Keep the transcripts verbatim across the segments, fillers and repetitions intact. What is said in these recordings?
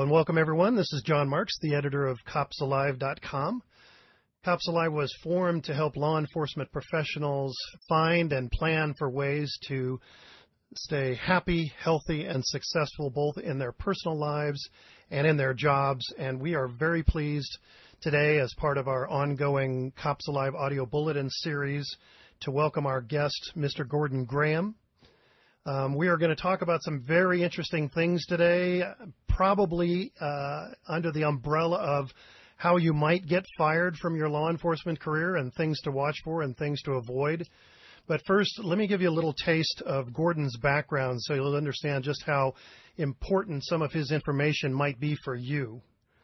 and welcome everyone. This is John Marks, the editor of cops alive dot com. Cops Alive was formed to help law enforcement professionals find and plan for ways to stay happy, healthy, and successful both in their personal lives and in their jobs. And we are very pleased today, as part of our ongoing Cops Alive audio bulletin series, to welcome our guest, Mister Gordon Graham. Um, we are going to talk about some very interesting things today, probably uh, under the umbrella of how you might get fired from your law enforcement career and things to watch for and things to avoid. But first, let me give you a little taste of Gordon's background so you'll understand just how important some of his information might be for you.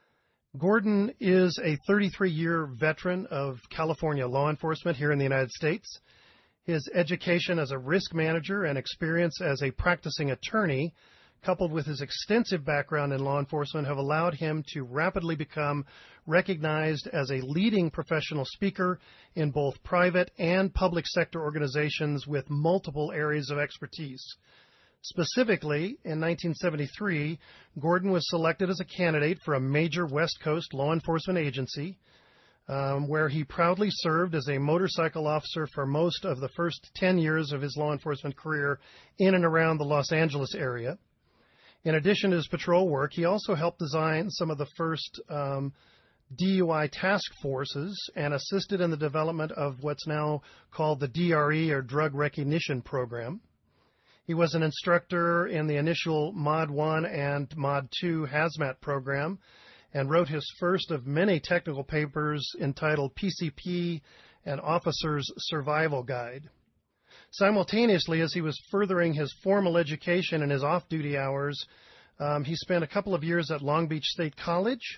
Gordon is a thirty-three-year veteran of California law enforcement here in the United States. His education as a risk manager and experience as a practicing attorney, coupled with his extensive background in law enforcement, have allowed him to rapidly become recognized as a leading professional speaker in both private and public sector organizations with multiple areas of expertise. Specifically, in nineteen seventy-three, Gordon was selected as a candidate for a major West Coast law enforcement agency, um, where he proudly served as a motorcycle officer for most of the first ten years of his law enforcement career in and around the Los Angeles area. In addition to his patrol work, he also helped design some of the first um, D U I task forces and assisted in the development of what's now called the D R E, or Drug Recognition Program. He was an instructor in the initial Mod one and Mod two hazmat program and wrote his first of many technical papers entitled P C P and Officer's Survival Guide. Simultaneously, as he was furthering his formal education in his off-duty hours, um, he spent a couple of years at Long Beach State College,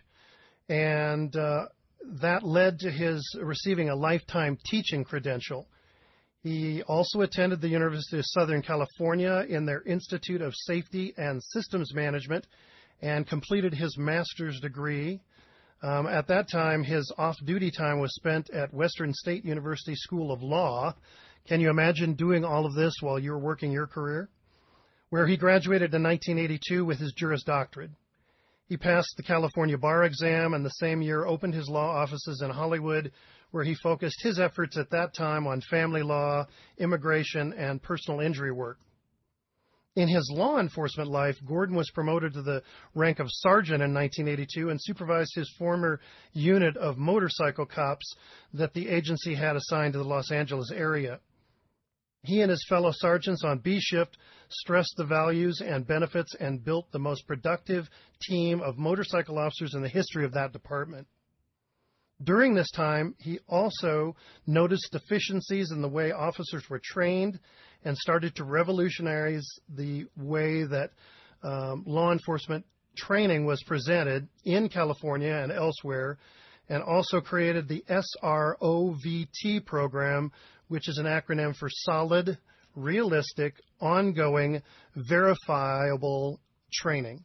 and uh, that led to his receiving a lifetime teaching credential. He also attended the University of Southern California in their Institute of Safety and Systems Management and completed his master's degree. Um, at that time, his off-duty time was spent at Western State University School of Law. Can you imagine doing all of this while you're working your career? Where he graduated in nineteen eighty-two with his Juris Doctorate. He passed the California bar exam and the same year opened his law offices in Hollywood, where he focused his efforts at that time on family law, immigration, and personal injury work. In his law enforcement life, Gordon was promoted to the rank of sergeant in nineteen eighty-two and supervised his former unit of motorcycle cops that the agency had assigned to the Los Angeles area. He and his fellow sergeants on B shift stressed the values and benefits and built the most productive team of motorcycle officers in the history of that department. During this time, he also noticed deficiencies in the way officers were trained and started to revolutionize the way that um, law enforcement training was presented in California and elsewhere, and also created the S R O V T program, which is an acronym for Solid, Realistic, Ongoing, Verifiable Training.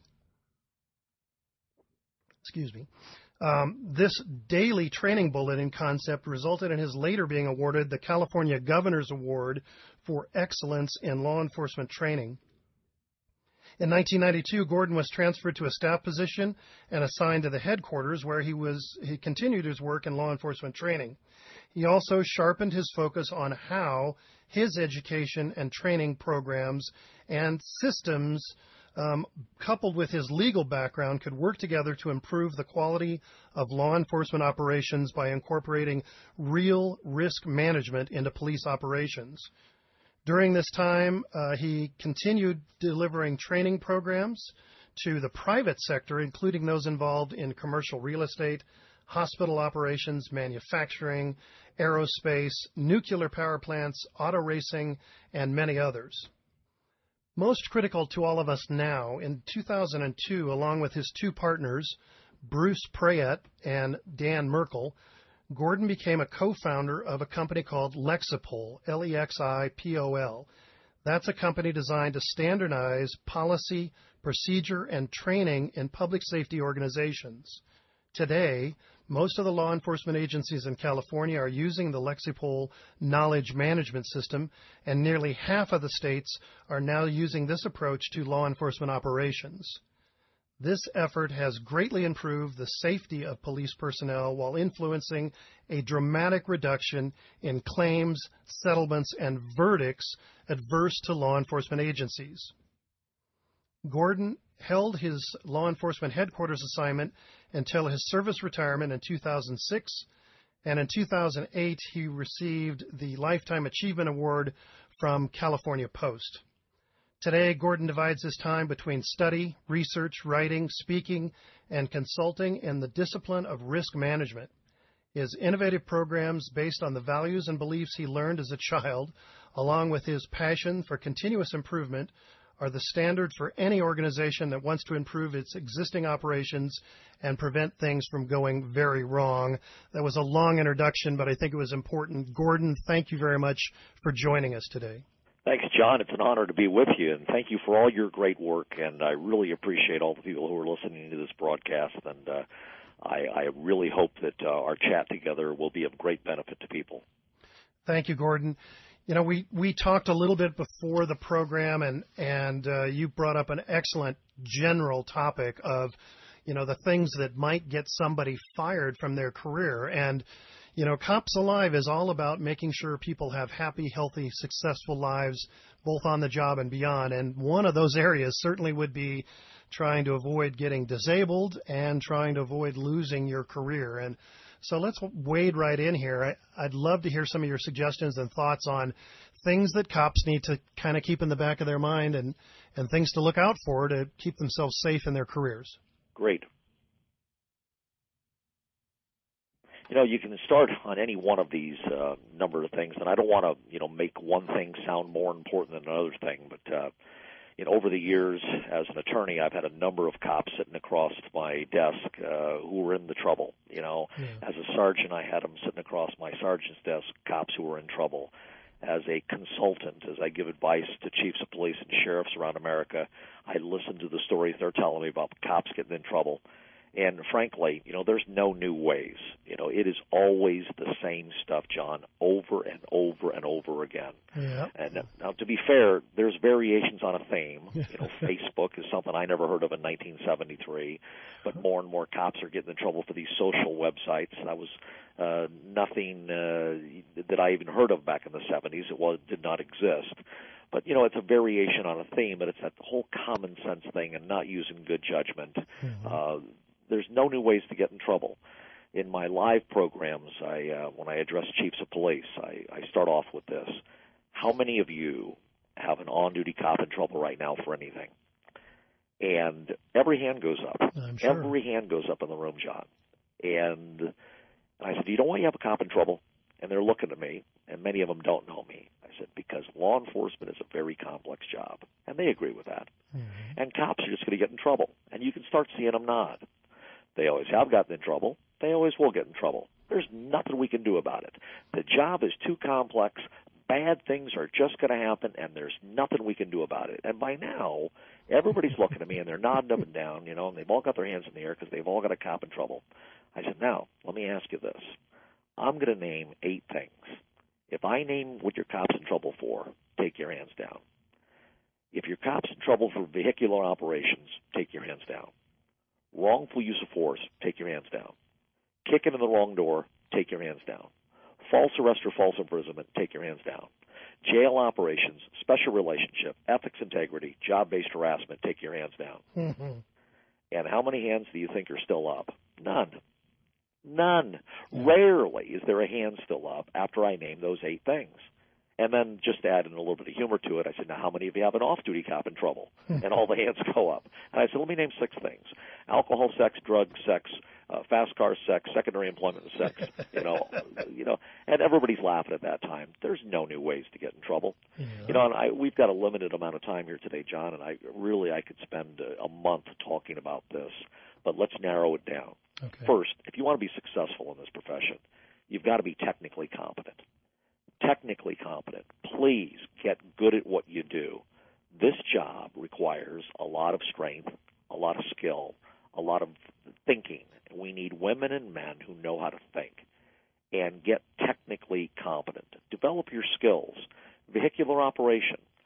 Excuse me. Um, this daily training bulletin concept resulted in his later being awarded the California Governor's Award for Excellence in Law Enforcement Training. In nineteen ninety-two, Gordon was transferred to a staff position and assigned to the headquarters, where he was he continued his work in law enforcement training. He also sharpened his focus on how his education and training programs and systems, um, coupled with his legal background, could work together to improve the quality of law enforcement operations by incorporating real risk management into police operations. During this time, uh, he continued delivering training programs to the private sector, including those involved in commercial real estate, hospital operations, manufacturing, aerospace, nuclear power plants, auto racing, and many others. Most critical to all of us now, in two thousand two, along with his two partners, Bruce Prayett and Dan Merkel, Gordon became a co-founder of a company called Lexipol, L E X I P O L. That's a company designed to standardize policy, procedure, and training in public safety organizations. Today, most of the law enforcement agencies in California are using the Lexipol knowledge management system, and nearly half of the states are now using this approach to law enforcement operations. This effort has greatly improved the safety of police personnel while influencing a dramatic reduction in claims, settlements, and verdicts adverse to law enforcement agencies. Gordon held his law enforcement headquarters assignment until his service retirement in two thousand six, and in two thousand eight he received the Lifetime Achievement Award from California Post. Today, Gordon divides his time between study, research, writing, speaking, and consulting in the discipline of risk management. His innovative programs based on the values and beliefs he learned as a child, along with his passion for continuous improvement, are the standard for any organization that wants to improve its existing operations and prevent things from going very wrong. That was a long introduction, but I think it was important. Gordon, thank you very much for joining us today. Thanks, John. It's an honor to be with you, and thank you for all your great work, and I really appreciate all the people who are listening to this broadcast, and uh, I, I really hope that uh, our chat together will be of great benefit to people. Thank you, Gordon. You know, we, we talked a little bit before the program, and, and uh, you brought up an excellent general topic of, you know, the things that might get somebody fired from their career. And you know, Cops Alive is all about making sure people have happy, healthy, successful lives, both on the job and beyond. And one of those areas certainly would be trying to avoid getting disabled and trying to avoid losing your career. And so let's wade right in here. I, I'd love to hear some of your suggestions and thoughts on things that cops need to kind of keep in the back of their mind and, and things to look out for to keep themselves safe in their careers. Great. You know, you can start on any one of these uh, number of things, and I don't want to, you know, make one thing sound more important than another thing, but, uh, you know, over the years as an attorney, I've had a number of cops sitting across my desk uh, who were in the trouble. You know, yeah. As a sergeant, I had them sitting across my sergeant's desk, cops who were in trouble. As a consultant, as I give advice to chiefs of police and sheriffs around America, I listen to the stories they're telling me about cops getting in trouble. And frankly, you know, there's no new ways. You know, it is always the same stuff, John, over and over and over again. Yeah. And now, to be fair, there's variations on a theme. You know, Facebook is something I never heard of in nineteen seventy-three, but more and more cops are getting in trouble for these social websites. That was uh, nothing uh, that I even heard of back in the seventies. It was did not exist. But, you know, it's a variation on a theme, but it's that whole common sense thing and not using good judgment. Mm-hmm. Uh, There's no new ways to get in trouble. In my live programs, I, uh, when I address chiefs of police, I, I start off with this. How many of you have an on-duty cop in trouble right now for anything? And every hand goes up. I'm sure. Every hand goes up in the room, John. And I said, do you know why you have a cop in trouble? And they're looking at me, and many of them don't know me. I said, because law enforcement is a very complex job. And they agree with that. Mm-hmm. And cops are just going to get in trouble. And you can start seeing them nod. They always have gotten in trouble. They always will get in trouble. There's nothing we can do about it. The job is too complex. Bad things are just going to happen, and there's nothing we can do about it. And by now, everybody's looking at me, and they're nodding up and down, you know, and they've all got their hands in the air because they've all got a cop in trouble. I said, now, let me ask you this. I'm going to name eight things. If I name what your cop's in trouble for, take your hands down. If your cop's in trouble for vehicular operations, take your hands down. Wrongful use of force, take your hands down. Kicking in the wrong door, take your hands down. False arrest or false imprisonment, take your hands down. Jail operations, special relationship, ethics integrity, job-based harassment, take your hands down. Mm-hmm. And how many hands do you think are still up? None. None. Yeah. Rarely is there a hand still up after I name those eight things. And then just add in a little bit of humor to it, I said, now how many of you have an off-duty cop in trouble? And all the hands go up. And I said, let me name six things. Alcohol, sex, drug, sex, uh, fast car, sex, secondary employment, and sex. You know, you know, and everybody's laughing at that time. There's no new ways to get in trouble. Yeah. You know, and I, we've got a limited amount of time here today, John, and I really I could spend a, a month talking about this. But let's narrow it down. Okay. First, if you want to be successful in this profession, you've got to be technically competent. Technically competent. Please get good at what you do. This job requires a lot of strength, a lot of skill, a lot of thinking. We need women and men who know how to think and get technically competent. Develop your skills. Vehicular operation.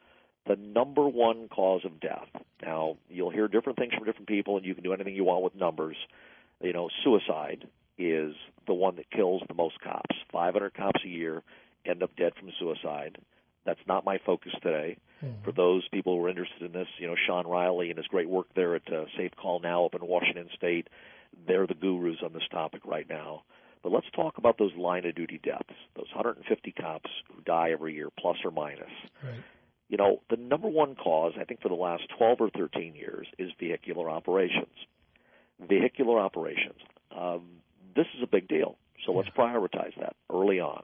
the number one cause of death. Now, you'll hear different things from different people, and you can do anything you want with numbers. You know, suicide is the one that kills the most cops. five hundred cops a year end up dead from suicide. That's not my focus today. Mm-hmm. For those people who are interested in this, you know, Sean Riley and his great work there at uh, Safe Call Now up in Washington State, they're the gurus on this topic right now. But let's talk about those line-of-duty deaths, those one hundred fifty cops who die every year, plus or minus. Right. You know, the number one cause, I think for the last twelve or thirteen years, is vehicular operations. Vehicular operations. Um, this is a big deal, so let's prioritize that early on.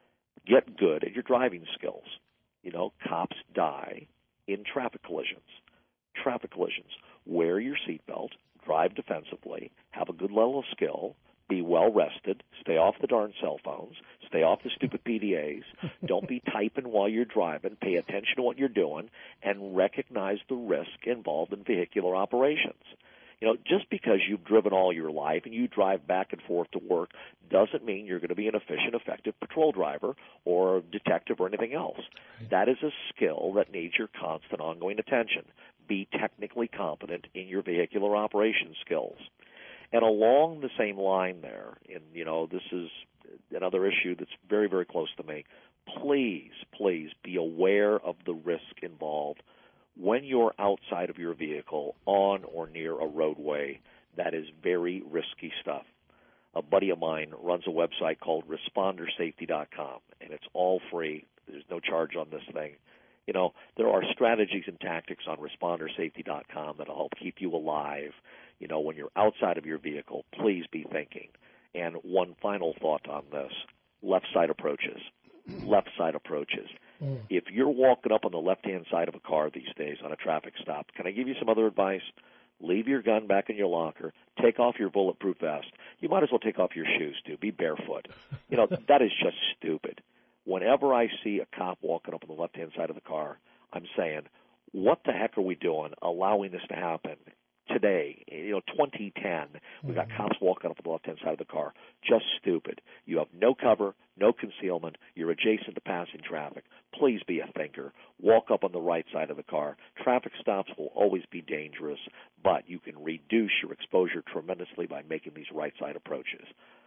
Get good at your driving skills. You know, cops die in traffic collisions. Traffic collisions. Wear your seatbelt, drive defensively, have a good level of skill, be well rested, stay off the darn cell phones, stay off the stupid P D As, don't be typing while you're driving, pay attention to what you're doing, and recognize the risk involved in vehicular operations. You know, just because you've driven all your life and you drive back and forth to work doesn't mean you're going to be an efficient, effective patrol driver or detective or anything else. That is a skill that needs your constant, ongoing attention. Be technically competent in your vehicular operations skills. And along the same line there, and, you know, this is another issue that's very, very close to me, please, please be aware of the risk involved when you're outside of your vehicle on or near a roadway. That is very risky stuff. A buddy of mine runs a website called responder safety dot com, and it's all free. There's no charge on this thing. You know, there are strategies and tactics on responder safety dot com that will help keep you alive. You know, when you're outside of your vehicle, please be thinking. And one final thought on this, left side approaches. Left side approaches. Mm. If you're walking up on the left-hand side of a car these days on a traffic stop, can I give you some other advice? Leave your gun back in your locker. Take off your bulletproof vest. You might as well take off your shoes, too. Be barefoot. You know, that is just stupid. Whenever I see a cop walking up on the left-hand side of the car, I'm saying, what the heck are we doing allowing this to happen today? You know, twenty ten, we've got cops walking up on the left-hand side of the car. Just stupid. You have no cover, no concealment. You're adjacent to passing traffic. Please be a thinker. Walk up on the right side of the car. Traffic stops will always be dangerous, but you can reduce your exposure tremendously by making these right side approaches.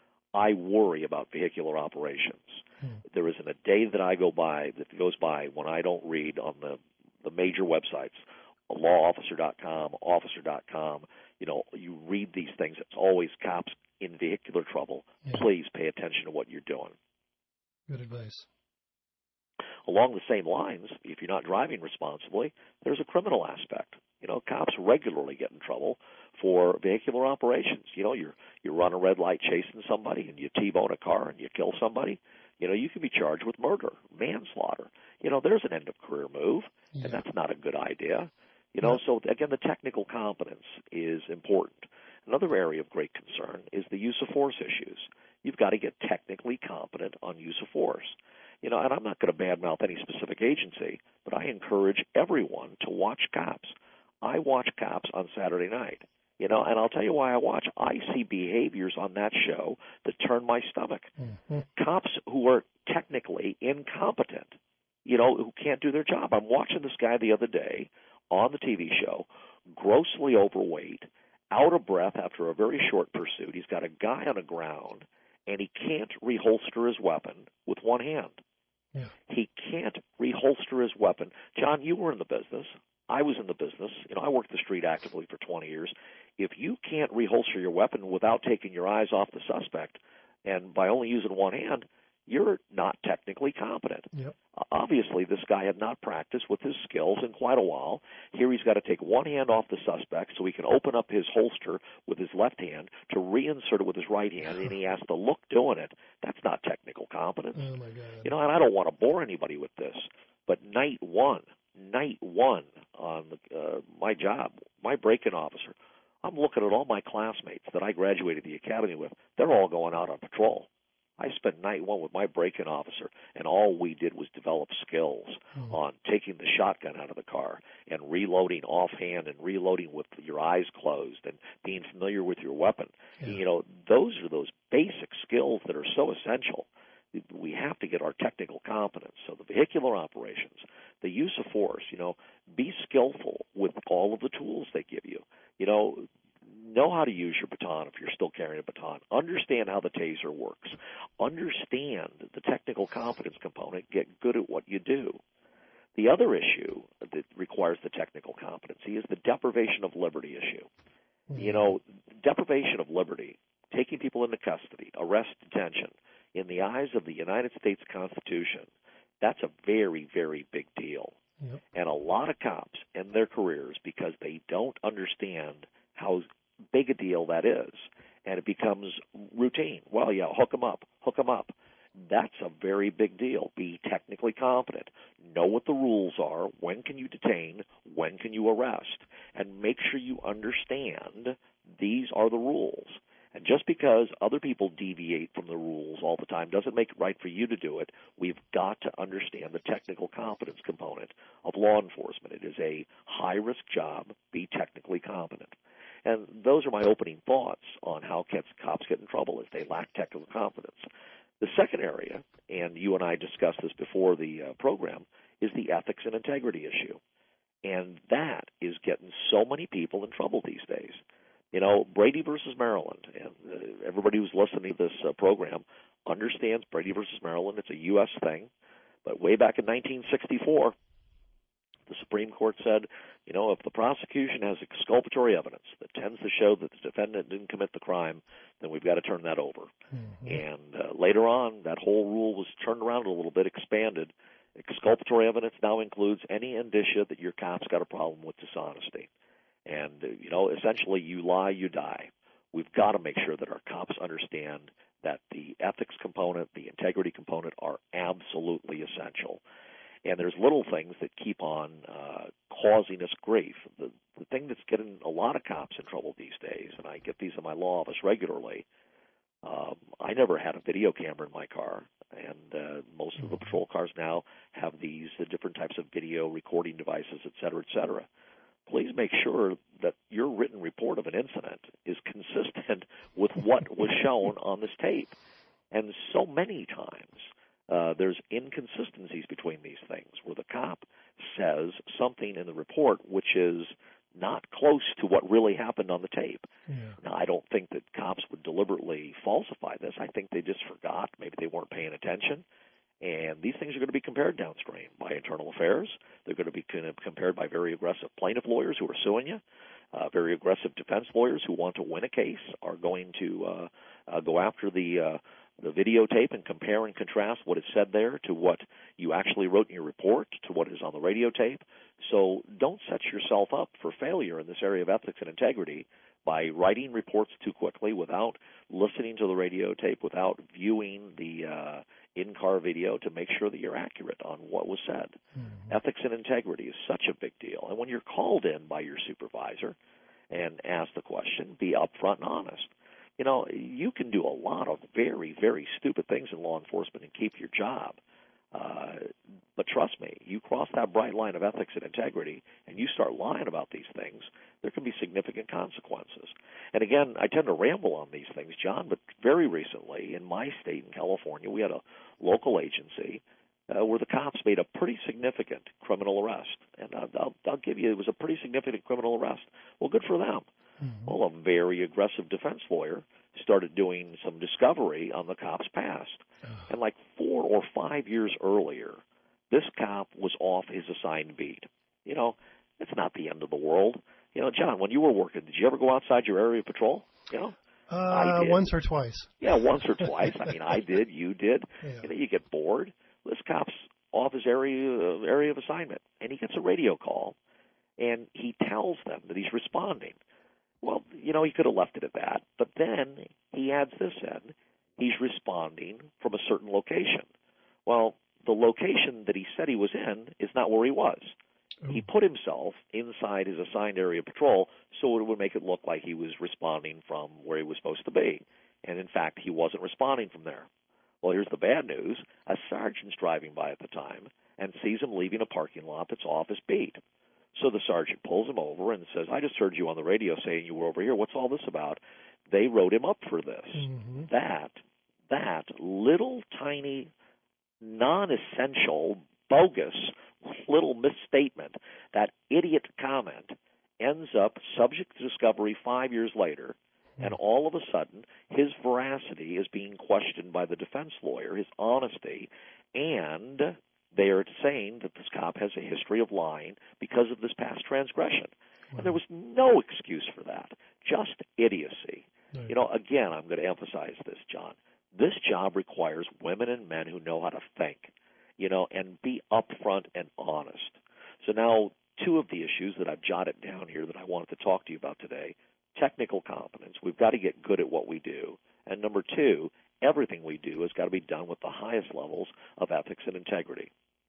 I worry about vehicular operations. Hmm. There isn't a day that I go by that goes by when I don't read on the, the major websites, law officer dot com, officer dot com. You know, you read these things. It's always cops in vehicular trouble. Yeah. Please pay attention to what you're doing. Good advice. Along the same lines, if you're not driving responsibly, there's a criminal aspect. You know, cops regularly get in trouble for vehicular operations. You know, you're you run a red light chasing somebody and you T-bone a car and you kill somebody. You know, you can be charged with murder, manslaughter. You know, there's an end-of-career move, yeah. and that's not a good idea. You know, yeah. So, again, the technical competence is important. Another area of great concern is the use of force issues. You've got to get technically competent on use of force. You know, and I'm not going to badmouth any specific agency, but I encourage everyone to watch cops. I watch cops on Saturday night, you know, and I'll tell you why I watch. I see behaviors on that show that turn my stomach. Mm-hmm. Cops who are technically incompetent, you know, who can't do their job. I'm watching this guy the other day on the T V show, grossly overweight, out of breath after a very short pursuit. He's got a guy on the ground, and he can't reholster his weapon with one hand. Yeah. He can't reholster his weapon. John, you were in the business. I was in the business. You know, I worked the street actively for twenty years. If you can't reholster your weapon without taking your eyes off the suspect and by only using one hand, you're not technically competent. Yep. Obviously, this guy had not practiced with his skills in quite a while. Here he's got to take one hand off the suspect so he can open up his holster with his left hand to reinsert it with his right hand, and he has to look doing it. That's not technical competence. Oh, my God. You know, and I don't want to bore anybody with this, but night one, night one on the, uh, my job, my break-in officer, I'm looking at all my classmates that I graduated the academy with. They're all going out on patrol. I spent night one with my break-in officer, and all we did was develop skills mm. on taking the shotgun out of the car and reloading offhand and reloading with your eyes closed and being familiar with your weapon. Yeah. You know, those are those basic skills that are so essential. We have to get our technical competence. So the vehicular operations, the use of force. You know, be skillful with all of the tools they give you. You know, know how to use your baton if you're still carrying a baton. Understand how the taser works. Understand the technical competence component. Get good at what you do. The other issue that requires the technical competency is the deprivation of liberty issue. Mm-hmm. You know, deprivation of liberty, taking people into custody, arrest, detention, in the eyes of the United States Constitution, that's a very, very big deal. Yep. And a lot of cops end their careers because they don't understand how big a deal that is, and it becomes routine. Well, yeah, hook them up, hook them up. That's a very big deal. Be technically competent. Know what the rules are. When can you detain? When can you arrest? And make sure you understand these are the rules. And just because other people deviate from the rules all the time doesn't make it right for you to do it. We've got to understand the technical competence component of law enforcement. It is a high-risk job. Be technically competent. And those are my opening thoughts on how cops get in trouble is they lack technical competence. The second area, and you and I discussed this before the uh, program, is the ethics and integrity issue. And that is getting so many people in trouble these days. You know, Brady versus Maryland, and uh, everybody who's listening to this uh, program understands Brady versus Maryland. It's a U S thing. But way back in nineteen sixty-four, the Supreme Court said, you know, if the prosecution has exculpatory evidence that tends to show that the defendant didn't commit the crime, then we've got to turn that over. Mm-hmm. And uh, later on, that whole rule was turned around a little bit, expanded. Exculpatory evidence now includes any indicia that your cop's got a problem with dishonesty. And, uh, you know, essentially you lie, you die. We've got to make sure that our cops understand that the ethics component, the integrity component are absolutely essential. And there's little things that keep on uh, causing us grief. The, the thing that's getting a lot of cops in trouble these days, and I get these in my law office regularly, um, I never had a video camera in my car, and uh, most of the patrol cars now have these uh, different types of video recording devices, et cetera, et cetera. Please make sure that your written report of an incident is consistent with what was shown on this tape. And so many times, Uh, there's inconsistencies between these things where the cop says something in the report which is not close to what really happened on the tape. Yeah. Now, I don't think that cops would deliberately falsify this. I think they just forgot. Maybe they weren't paying attention. And these things are going to be compared downstream by internal affairs. They're going to be compared by very aggressive plaintiff lawyers who are suing you. Uh, very aggressive defense lawyers who want to win a case are going to uh, uh, go after the uh, the videotape and compare and contrast what is said there to what you actually wrote in your report to what is on the radio tape. So don't set yourself up for failure in this area of ethics and integrity by writing reports too quickly without listening to the radio tape, without viewing the uh, in-car video to make sure that you're accurate on what was said. Mm-hmm. Ethics and integrity is such a big deal. And when you're called in by your supervisor and asked the question, be upfront and honest. You know, you can do a lot of very, very stupid things in law enforcement and keep your job. Uh, but trust me, you cross that bright line of ethics and integrity and you start lying about these things, there can be significant consequences. And again, I tend to ramble on these things, John, but very recently in my state in California, we had a local agency uh, where the cops made a pretty significant criminal arrest. And I'll, I'll, I'll give you, it was a pretty significant criminal arrest. Well, good for them. Mm-hmm. Well, a very aggressive defense lawyer started doing some discovery on the cop's past. Uh-huh. And like four or five years earlier, this cop was off his assigned beat. You know, it's not the end of the world. You know, John, when you were working, did you ever go outside your area of patrol? You know? Uh, I did. Once or twice. Yeah, once or twice. I mean, I did, you did. Yeah. You know, you get bored. This cop's off his area, uh, area of assignment, and he gets a radio call, and he tells them that he's responding. Well, you know, he could have left it at that, but then he adds this in. He's responding from a certain location. Well, the location that he said he was in is not where he was. Ooh. He put himself inside his assigned area of patrol so it would make it look like he was responding from where he was supposed to be. And, in fact, he wasn't responding from there. Well, here's the bad news. A sergeant's driving by at the time and sees him leaving a parking lot that's off his beat. So the sergeant pulls him over and says, I just heard you on the radio saying you were over here. What's all this about? They wrote him up for this. Mm-hmm. That, that little tiny, non-essential, bogus little misstatement, that idiot comment, ends up subject to discovery five years later, and all of a sudden his veracity is being questioned by the defense lawyer, his honesty, and they are saying that this cop has a history of lying because of this past transgression. Wow. And there was no excuse for that, just idiocy. Right. You know, again, I'm going to emphasize this, John. This job requires women and men who know how to think, you know, and be upfront and honest. So now, two of the issues that I've jotted down here that I wanted to talk to you about today: technical competence. We've got to get good at what we do. And number two, everything we do has got to be done with the highest levels of ethics and integrity.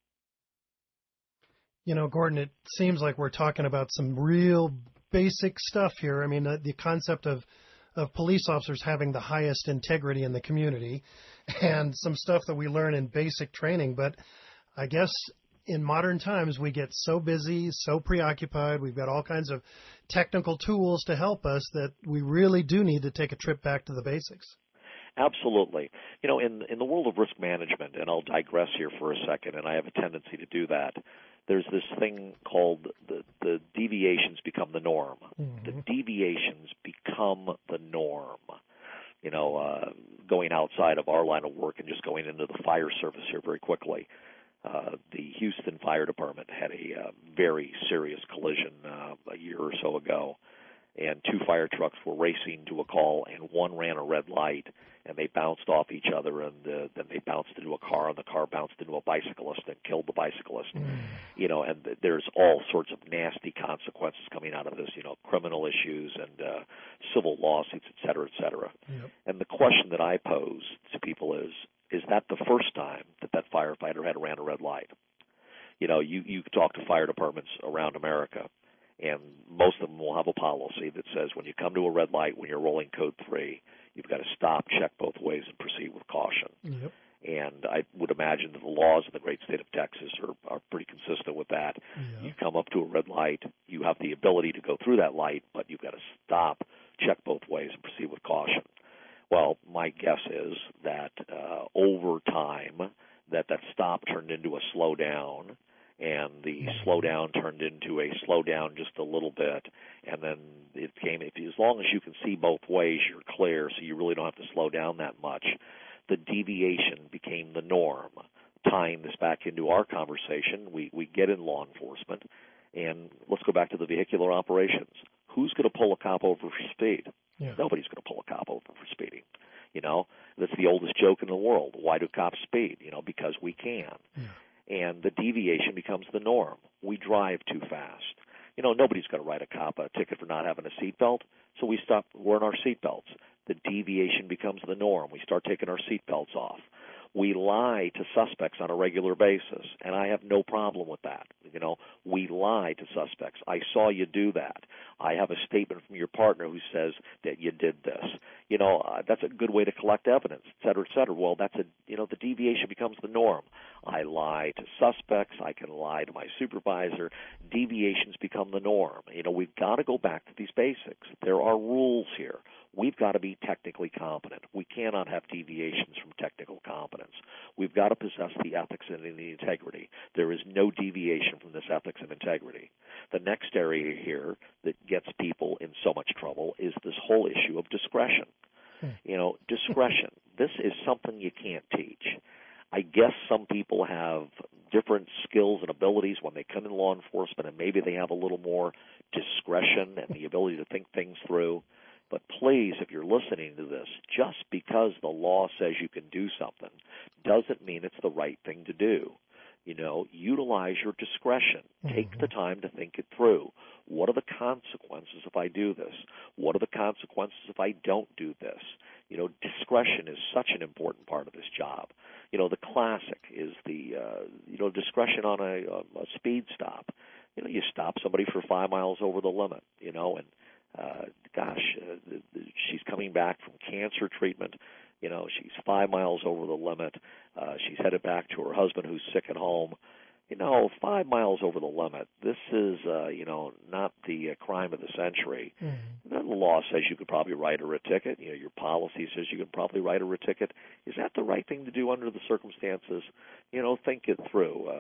You know, Gordon, it seems like we're talking about some real basic stuff here. I mean, the, the concept of, of police officers having the highest integrity in the community, and some stuff that we learn in basic training. But I guess in modern times, we get so busy, so preoccupied. We've got all kinds of technical tools to help us that we really do need to take a trip back to the basics. Absolutely. You know, in in the world of risk management, and I'll digress here for a second, and I have a tendency to do that, there's this thing called the, the deviations become the norm. Mm-hmm. The deviations become the norm. You know, uh, going outside of our line of work and just going into the fire service here very quickly. Uh, the Houston Fire Department had a uh, very serious collision uh, a year or so ago, and two fire trucks were racing to a call, and one ran a red light, and they bounced off each other, and uh, then they bounced into a car, and the car bounced into a bicyclist and killed the bicyclist. Mm. You know, and th- there's all sorts of nasty consequences coming out of this, you know, criminal issues and uh, civil lawsuits, et cetera, et cetera. Yep. And the question that I pose to people is, is that the first time that that firefighter had ran a red light? You know, you, you talk to fire departments around America, and most of them will have a policy that says when you come to a red light, when you're rolling code three, you've got to stop, check both ways, and proceed with caution. Yep. And I would imagine that the laws in the great state of Texas are, are pretty consistent with that. Yeah. You come up to a red light, you have the ability to go through that light, but you've got to stop, check both ways, and proceed with caution. Well, my guess is that uh, over time that that stop turned into a slow down, and the mm-hmm. slowdown turned into a slow down just a little bit, and then it came, if as long as you can see both ways, you're clear, so you really don't have to slow down that much. The deviation became the norm. Tying this back into our conversation, we, we get in law enforcement, and let's go back to the vehicular operations. Who's going to pull a cop over for speed? Yeah. Nobody's going to pull a cop over for speeding. You know, that's the oldest joke in the world. Why do cops speed? You know, because we can. Yeah. And the deviation becomes the norm. We drive too fast. You know, nobody's going to write a cop a ticket for not having a seatbelt, so we stop wearing our seatbelts. The deviation becomes the norm. We start taking our seatbelts off. We lie to suspects on a regular basis, and I have no problem with that. You know, we lie to suspects. I saw you do that. I have a statement from your partner who says that you did this. You know, uh, that's a good way to collect evidence, et cetera, et cetera. Well, that's a, you know, the deviation becomes the norm. I lie to suspects. I can lie to my supervisor. Deviations become the norm. You know, we've got to go back to these basics. There are rules here. We've got to be technically competent. We cannot have deviations from technical competence. We've got to possess the ethics and the integrity. There is no deviation from this ethics and integrity. The next area here that gets people in so much trouble is this whole issue of discretion. Hmm. You know, discretion. This is something you can't teach. I guess some people have different skills and abilities when they come in law enforcement, and maybe they have a little more discretion and the ability to think things through. But please, if you're listening to this, just because the law says you can do something doesn't mean it's the right thing to do. You know, utilize your discretion. Mm-hmm. Take the time to think it through. What are the consequences if I do this? What are the consequences if I don't do this? You know, discretion is such an important part of this job. You know, the classic is the, uh, you know, discretion on a, a speed stop. You know, you stop somebody for five miles over the limit, you know, and Uh, gosh, uh, the, the, she's coming back from cancer treatment. You know, she's five miles over the limit. Uh, she's headed back to her husband who's sick at home. You know, five miles over the limit. This is, uh, you know, not the uh, crime of the century. Mm-hmm. The law says you could probably write her a ticket. You know, your policy says you can probably write her a ticket. Is that the right thing to do under the circumstances? You know, think it through. Uh,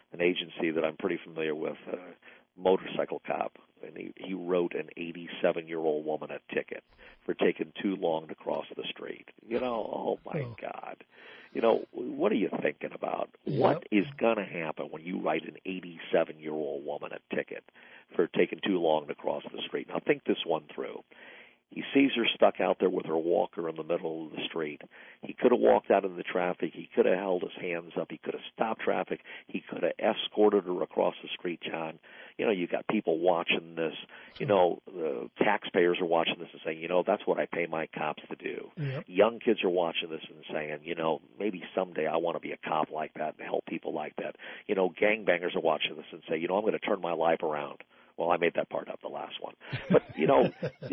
an agency that I'm pretty familiar with, a motorcycle cop, and he, he wrote an eighty-seven-year-old woman a ticket for taking too long to cross the street. You know, oh, my oh. God. You know, what are you thinking about? Yep. What is going to happen when you write an eighty-seven-year-old woman a ticket for taking too long to cross the street? Now, think this one through. He sees her stuck out there with her walker in the middle of the street. He could have walked out into the traffic. He could have held his hands up. He could have stopped traffic. He could have escorted her across the street, John. You know, you got people watching this. You know, the taxpayers are watching this and saying, you know, that's what I pay my cops to do. Yep. Young kids are watching this and saying, you know, maybe someday I want to be a cop like that and help people like that. You know, gangbangers are watching this and say, you know, I'm going to turn my life around. Well, I made that part up, the last one. But, you know,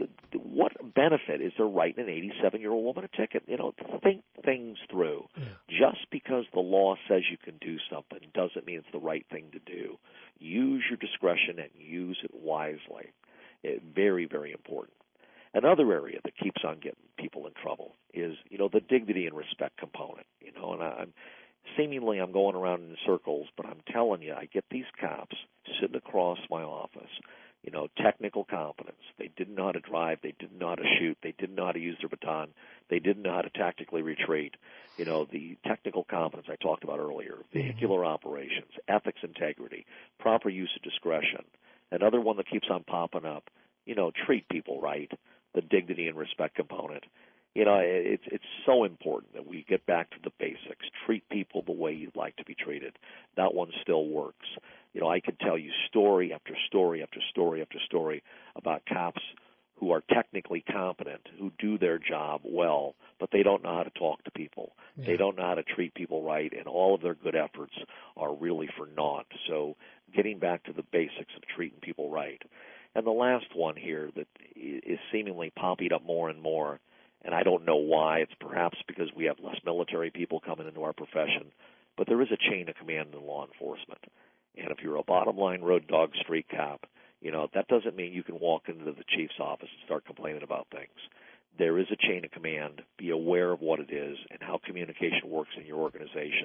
what benefit is there writing an eighty-seven-year-old woman a ticket? You know, think things through. Yeah. Just because the law says you can do something doesn't mean it's the right thing to do. Use your discretion and use it wisely. It, very, very important. Another area that keeps on getting people in trouble is, you know, the dignity and respect component. You know, and I, I'm seemingly I'm going around in circles, but I'm telling you, I get these cops sitting across my office, you know, technical competence. They didn't know how to drive. They didn't know how to shoot. They didn't know how to use their baton. They didn't know how to tactically retreat. You know, the technical competence I talked about earlier, vehicular operations, ethics, integrity, proper use of discretion. Another one that keeps on popping up, you know, treat people right, the dignity and respect component. You know, it's it's so important that we get back to the basics. Treat people the way you'd like to be treated. That one still works. You know, I could tell you story after story after story after story about cops who are technically competent, who do their job well, but they don't know how to talk to people. Yeah. They don't know how to treat people right, and all of their good efforts are really for naught. So getting back to the basics of treating people right. And the last one here that is seemingly popping up more and more, and I don't know why. It's perhaps because we have less military people coming into our profession, but there is a chain of command in law enforcement. And if you're a bottom-line road dog street cop, you know, that doesn't mean you can walk into the chief's office and start complaining about things. There is a chain of command. Be aware of what it is and how communication works in your organization,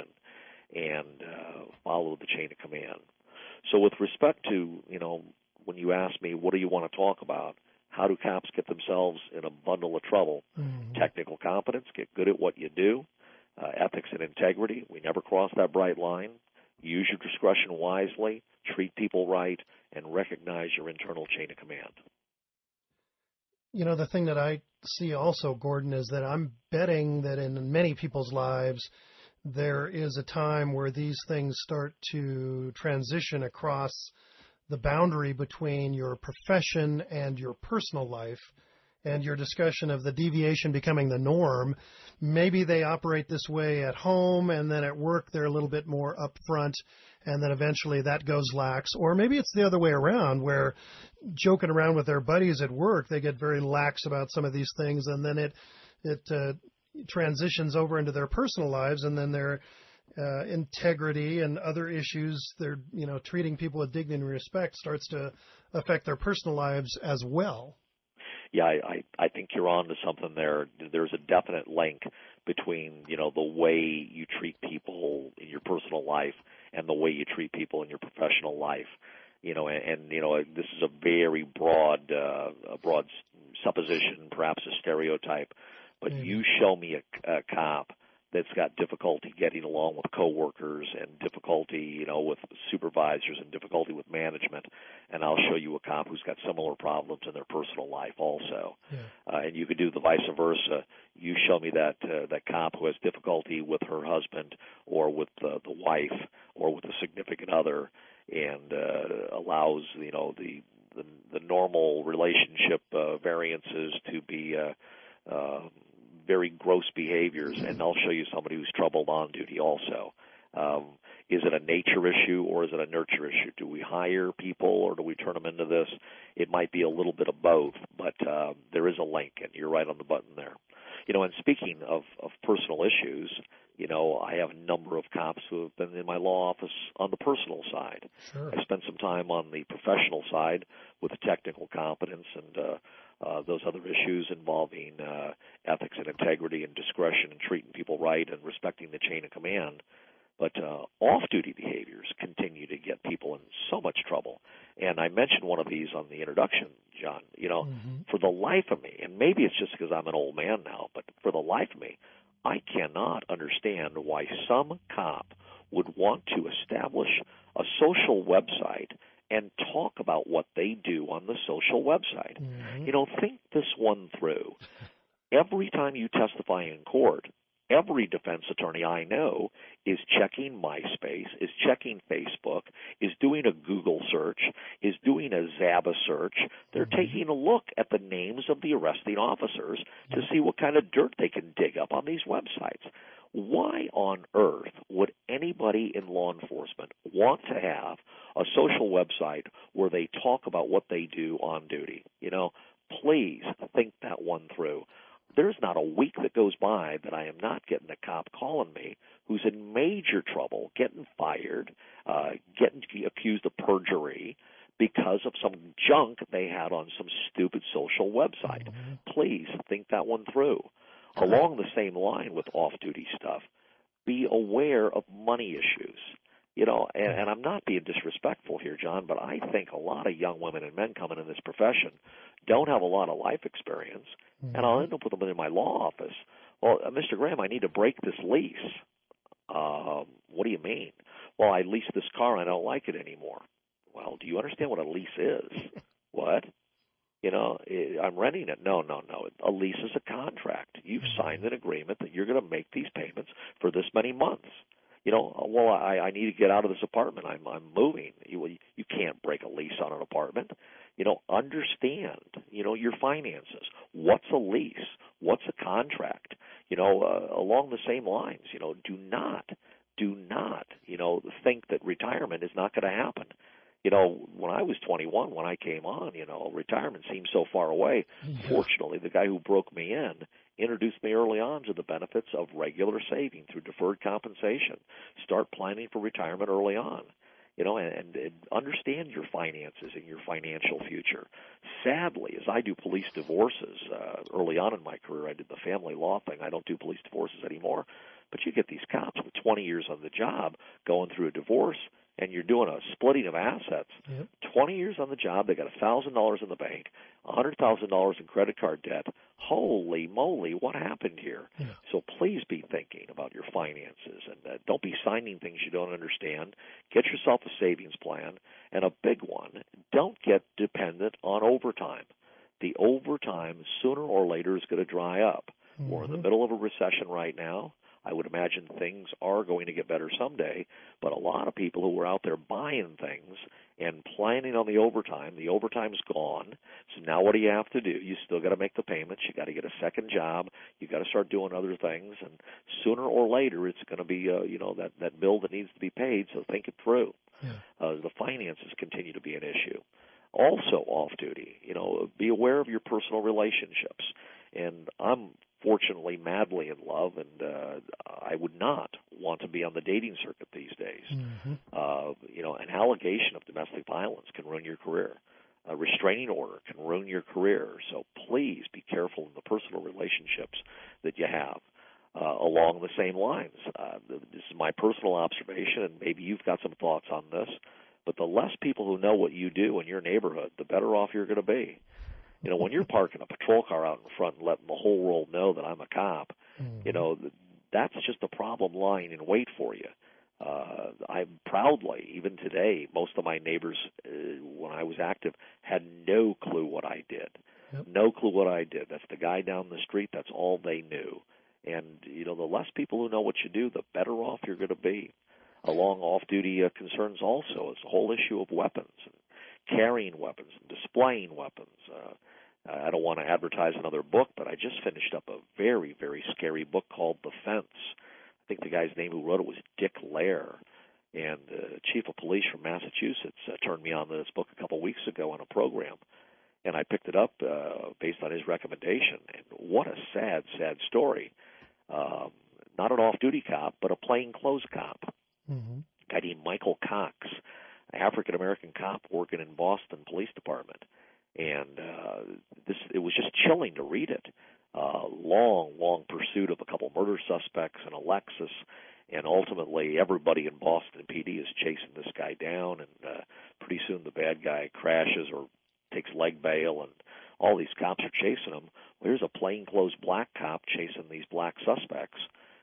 and uh, follow the chain of command. So with respect to, you know, when you ask me, what do you want to talk about, how do cops get themselves in a bundle of trouble? Mm-hmm. Technical competence, get good at what you do. Uh, ethics and integrity, we never cross that bright line. Use your discretion wisely, treat people right, and recognize your internal chain of command. You know, the thing that I see also, Gordon, is that I'm betting that in many people's lives, there is a time where these things start to transition across the boundary between your profession and your personal life, and your discussion of the deviation becoming the norm. Maybe they operate this way at home, and then at work they're a little bit more upfront, and then eventually that goes lax. Or maybe it's the other way around, where joking around with their buddies at work, they get very lax about some of these things, and then it it uh, transitions over into their personal lives, and then they're Uh, integrity and other issues, they're, you know, treating people with dignity and respect starts to affect their personal lives as well. Yeah, I, I, I think you're on to something there. There's a definite link between, you know, the way you treat people in your personal life and the way you treat people in your professional life. You know, and, and you know, this is a very broad, uh, a broad supposition, perhaps a stereotype, but mm-hmm. you show me a, a cop that's got difficulty getting along with coworkers and difficulty, you know, with supervisors and difficulty with management, and I'll show you a cop who's got similar problems in their personal life also. Yeah. Uh, and you could do the vice versa. You show me that uh, that cop who has difficulty with her husband or with uh, the wife or with a significant other, and uh, allows, you know, the the, the normal relationship uh, variances to be uh, uh, very gross behaviors, and I'll show you somebody who's troubled on duty also. Um, is it a nature issue or is it a nurture issue? Do we hire people or do we turn them into this? It might be a little bit of both, but uh, there is a link, and you're right on the button there. You know, and speaking of, of personal issues, you know, I have a number of cops who have been in my law office on the personal side. Sure. I spent some time on the professional side with the technical competence and uh, uh, those other issues involving uh, ethics and integrity and discretion and treating people right and respecting the chain of command. But uh, off-duty behaviors continue to get people in so much trouble. And I mentioned one of these on the introduction, John. You know, mm-hmm. for the life of me, and maybe it's just because I'm an old man now, but for the life of me, I cannot understand why some cop would want to establish a social website and talk about what they do on the social website. Mm-hmm. You know, think this one through. Every time you testify in court, every defense attorney I know is checking MySpace, is checking Facebook, is doing a Google search, is doing a Zaba search. They're mm-hmm. taking a look at the names of the arresting officers to see what kind of dirt they can dig up on these websites. Why on earth would anybody in law enforcement want to have a social website where they talk about what they do on duty? You know, please think that one through. There's not a week that goes by that I am not getting a cop calling me who's in major trouble, getting fired, uh, getting accused of perjury because of some junk they had on some stupid social website. Mm-hmm. Please think that one through. Along the same line with off-duty stuff, be aware of money issues. You know, and, and I'm not being disrespectful here, John, but I think a lot of young women and men coming in this profession don't have a lot of life experience, mm-hmm. and I'll end up with them in my law office. Well, uh, Mister Graham, I need to break this lease. Um, what do you mean? Well, I leased this car and I don't like it anymore. Well, do you understand what a lease is? What? You know, I'm renting it. No, no, no. A lease is a contract. You've signed an agreement that you're going to make these payments for this many months. You know, well, I, I need to get out of this apartment. I'm, I'm moving. You, you can't break a lease on an apartment. You know, understand, you know, your finances. What's a lease? What's a contract? You know, uh, along the same lines, you know, do not, do not, you know, think that retirement is not going to happen. You know, when I was twenty-one, when I came on, you know, retirement seemed so far away. Yeah. Fortunately, the guy who broke me in introduced me early on to the benefits of regular saving through deferred compensation. Start planning for retirement early on, you know, and, and understand your finances and your financial future. Sadly, as I do police divorces, uh, early on in my career, I did the family law thing. I don't do police divorces anymore. But you get these cops with twenty years on the job going through a divorce, and you're doing a splitting of assets. Yep. twenty years on the job, they got one thousand dollars in the bank, one hundred thousand dollars in credit card debt. Holy moly, what happened here? Yeah. So please be thinking about your finances, and uh, don't be signing things you don't understand. Get yourself a savings plan, and a big one, don't get dependent on overtime. The overtime, sooner or later, is going to dry up. Mm-hmm. We're in the middle of a recession right now. I would imagine things are going to get better someday, but a lot of people who were out there buying things and planning on the overtime, the overtime's gone. So now what do you have to do? You still got to make the payments. You got to get a second job. You got to start doing other things, and sooner or later it's going to be, uh, you know, that that bill that needs to be paid. So think it through. Yeah. Uh, the finances continue to be an issue. Also, off duty, you know, be aware of your personal relationships. And I'm fortunately madly in love, and uh, I would not want to be on the dating circuit these days. Mm-hmm. Uh, you know, an allegation of domestic violence can ruin your career. A restraining order can ruin your career. So please be careful in the personal relationships that you have. Uh, along the same lines, uh, this is my personal observation, and maybe you've got some thoughts on this, but the less people who know what you do in your neighborhood, the better off you're going to be. You know, when you're parking a patrol car out in front and letting the whole world know that I'm a cop, mm-hmm. you know, that's just a problem lying in wait for you. Uh, I proudly, even today, most of my neighbors, uh, when I was active, had no clue what I did. Yep. No clue what I did. That's the guy down the street. That's all they knew. And, you know, the less people who know what you do, the better off you're going to be. Along off-duty uh, concerns also is the whole issue of weapons and carrying weapons and displaying weapons. Uh, I don't want to advertise another book, but I just finished up a very, very scary book called The Fence. I think the guy's name who wrote it was Dick Lair. And the uh, chief of police from Massachusetts uh, turned me on to this book a couple weeks ago on a program. And I picked it up uh, based on his recommendation. And what a sad, sad story. Um, not an off-duty cop, but a plainclothes cop. Mm-hmm. A guy named Michael Cox, an African-American cop working in Boston Police Department. And uh, this it was just chilling to read it. Uh, long, long pursuit of a couple murder suspects and a Lexus. And ultimately, everybody in Boston P D is chasing this guy down, and uh, pretty soon the bad guy crashes or takes leg bail, and all these cops are chasing him. Well, here's a plainclothes black cop chasing these black suspects,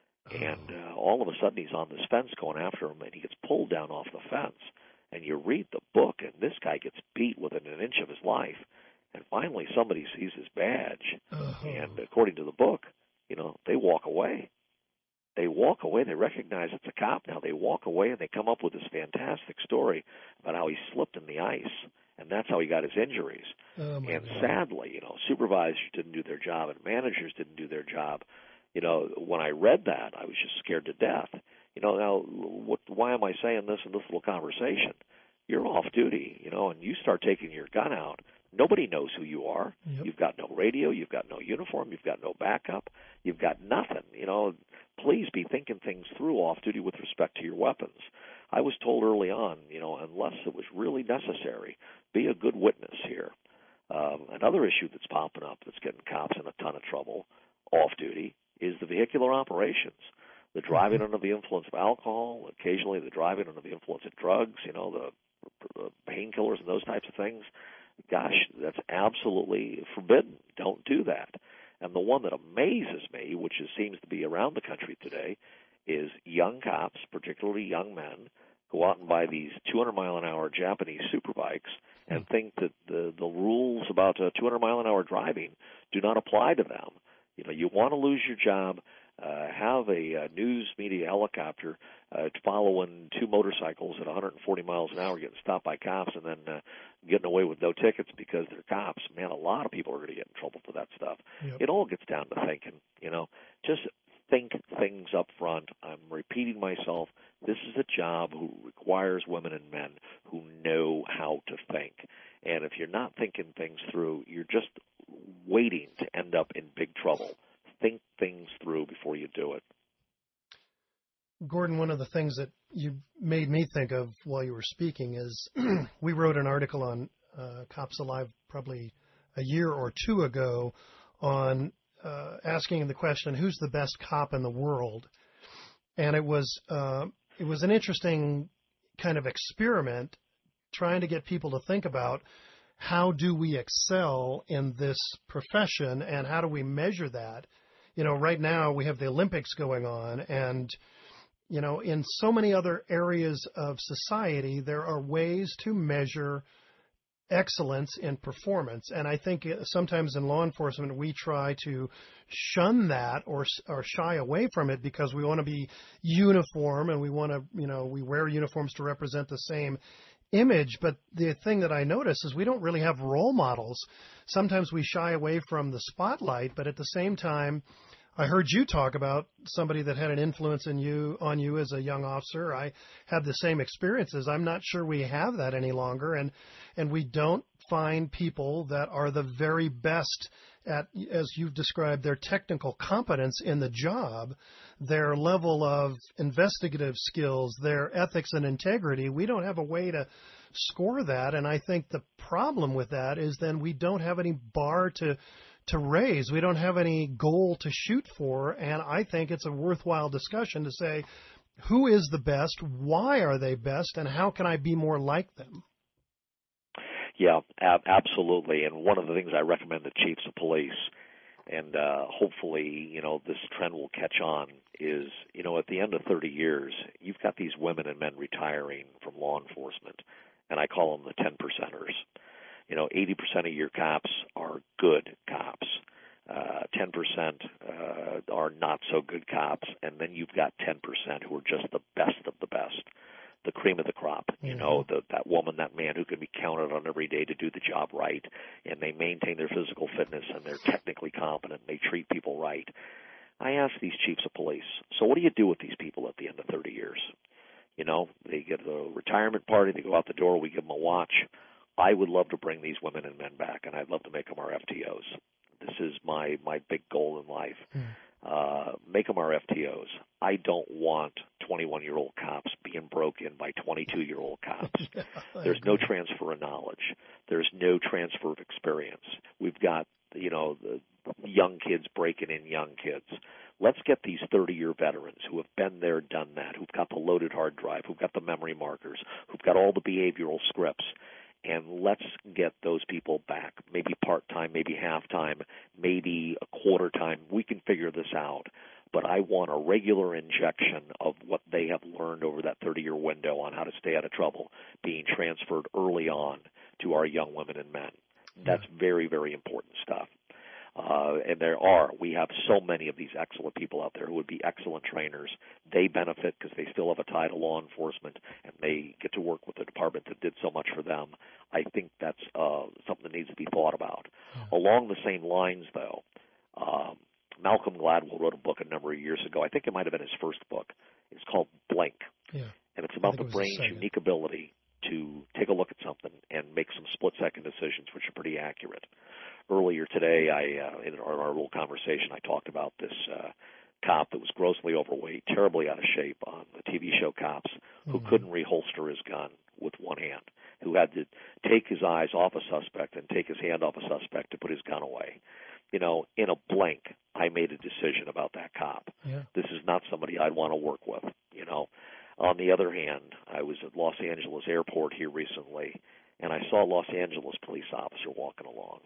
and uh, all of a sudden he's on this fence going after him, and he gets pulled down off the fence. And you read the book, and this guy gets beat within an inch of his life. And finally somebody sees his badge, uh-huh. and according to the book, you know, they walk away. They walk away. They recognize it's a cop now. They walk away, and they come up with this fantastic story about how he slipped in the ice, and that's how he got his injuries. Oh, and God. sadly, you know, supervisors didn't do their job, and managers didn't do their job. You know, when I read that, I was just scared to death. You know, now, what, why am I saying this in this little conversation? You're off duty, you know, and you start taking your gun out. Nobody knows who you are. Yep. You've got no radio. You've got no uniform. You've got no backup. You've got nothing. You know, please be thinking things through off duty with respect to your weapons. I was told early on, you know, unless it was really necessary, be a good witness here. Um, another issue that's popping up that's getting cops in a ton of trouble off duty is the vehicular operations. The driving under the influence of alcohol, occasionally the driving under the influence of drugs, you know, the, the painkillers and those types of things. Gosh, that's absolutely forbidden. Don't do that. And the one that amazes me, which is, seems to be around the country today, is young cops, particularly young men, go out and buy these two hundred mile an hour Japanese superbikes and think that the, the rules about uh, two hundred mile an hour driving do not apply to them. You know, you want to lose your job, uh, have a, a news media helicopter uh, following two motorcycles at one hundred forty miles an hour, getting stopped by cops, and then uh, getting away with no tickets because they're cops. Man, a lot of people are going to get in trouble for that stuff. Yep. It all gets down to thinking, you know, just think things up front. I'm repeating myself. This is a job who requires women and men who know how to think. And if you're not thinking things through, you're just waiting to end up in big trouble. Think things through before you do it. Gordon, one of the things that you made me think of while you were speaking is we wrote an article on uh, Cops Alive probably a year or two ago on uh, asking the question, who's the best cop in the world? And it was uh, it was an interesting kind of experiment trying to get people to think about how do we excel in this profession and how do we measure that? You know, right now we have the Olympics going on, and you know, in so many other areas of society, there are ways to measure excellence in performance. And I think sometimes in law enforcement, we try to shun that or or shy away from it because we want to be uniform and we want to, you know, we wear uniforms to represent the same image. But the thing that I notice is we don't really have role models. Sometimes we shy away from the spotlight, but at the same time, I heard you talk about somebody that had an influence in you on you as a young officer. I had the same experiences. I'm not sure we have that any longer, and and we don't find people that are the very best at, as you've described, their technical competence in the job, their level of investigative skills, their ethics and integrity. We don't have a way to score that, and I think the problem with that is then we don't have any bar to to raise. We don't have any goal to shoot for, and I think it's a worthwhile discussion to say, who is the best, why are they best, and how can I be more like them? Yeah, ab- absolutely. And one of the things I recommend to chiefs of police, and uh, hopefully, you know, this trend will catch on, is, you know, at the end of thirty years, you've got these women and men retiring from law enforcement, and I call them the ten percenters. You know, eighty percent of your cops are good cops. Uh, ten percent uh, are not so good cops. And then you've got ten percent who are just the best of the best, the cream of the crop. Mm-hmm. You know, the, that woman, that man who can be counted on every day to do the job right. And they maintain their physical fitness and they're technically competent. They treat people right. I ask these chiefs of police, so what do you do with these people at the end of thirty years? You know, they get a retirement party, they go out the door, we give them a watch. I would love to bring these women and men back, and I'd love to make them our F T Os. This is my, my big goal in life. Mm. Uh, make them our F T Os. I don't want twenty-one-year-old cops being broke in by twenty-two-year-old cops. Yeah, There's agree. no transfer of knowledge. There's no transfer of experience. We've got, you know, the, young kids breaking in young kids. Let's get these thirty-year veterans who have been there, done that, who've got the loaded hard drive, who've got the memory markers, who've got all the behavioral scripts, and let's get those people back, maybe part-time, maybe half-time, maybe a quarter-time. We can figure this out. But I want a regular injection of what they have learned over that thirty-year window on how to stay out of trouble being transferred early on to our young women and men. That's yeah. very, very important stuff. Uh, and there are. We have so many of these excellent people out there who would be excellent trainers. They benefit because they still have a tie to law enforcement, and they get to work with the department that did so much for them. I think that's uh, something that needs to be thought about. Yeah. Along the same lines, though, um, Malcolm Gladwell wrote a book a number of years ago. I think it might have been his first book. It's called Blink, yeah. and it's about the brain's unique ability to take a look at something and make some split-second decisions, which are pretty accurate. Earlier today, I uh, in our, our little conversation, I talked about this uh, cop that was grossly overweight, terribly out of shape on the T V show Cops, who mm-hmm. couldn't reholster his gun with one hand, who had to take his eyes off a suspect and take his hand off a suspect to put his gun away. You know, in a blink, I made a decision about that cop. Yeah. This is not somebody I'd want to work with, you know. On the other hand, I was at Los Angeles Airport here recently, and I saw a Los Angeles police officer walking along.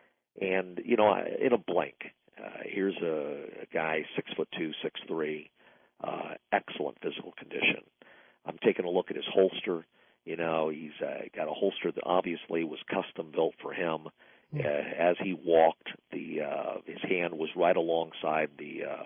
And, you know, in a blink, uh, here's a, a guy, six foot two, six three, uh, excellent physical condition. I'm taking a look at his holster. You know, he's uh, got a holster that obviously was custom built for him. Uh, as he walked, the uh, his hand was right alongside the uh,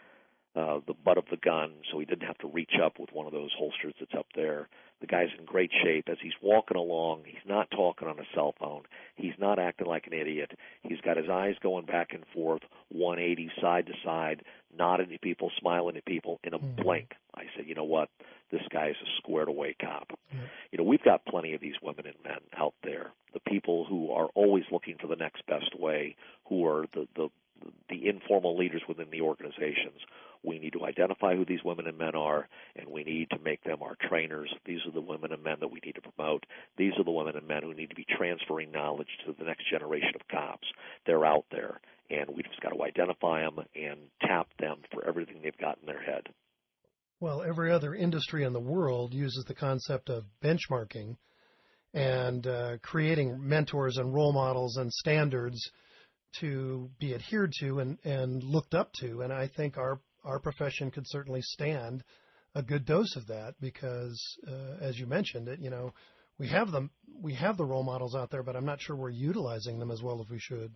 uh, the butt of the gun, so he didn't have to reach up with one of those holsters that's up there. The guy's in great shape. As he's walking along, he's not talking on a cell phone. He's not acting like an idiot. He's got his eyes going back and forth, one eighty, side to side, nodding to people, smiling at people in a mm-hmm. blink. I said, you know what? This guy is a squared-away cop. Yeah. You know, we've got plenty of these women and men out there, the people who are always looking for the next best way, who are the, the, the informal leaders within the organizations. We need to identify who these women and men are, and we need to make them our trainers. These are the women and men that we need to promote. These are the women and men who need to be transferring knowledge to the next generation of cops. They're out there, and we've just got to identify them and tap them for everything they've got in their head. Well, every other industry in the world uses the concept of benchmarking and uh, creating mentors and role models and standards to be adhered to and, and looked up to. And I think our, our profession could certainly stand a good dose of that because, uh, as you mentioned it, you know, we have them, we have the role models out there, but I'm not sure we're utilizing them as well as we should.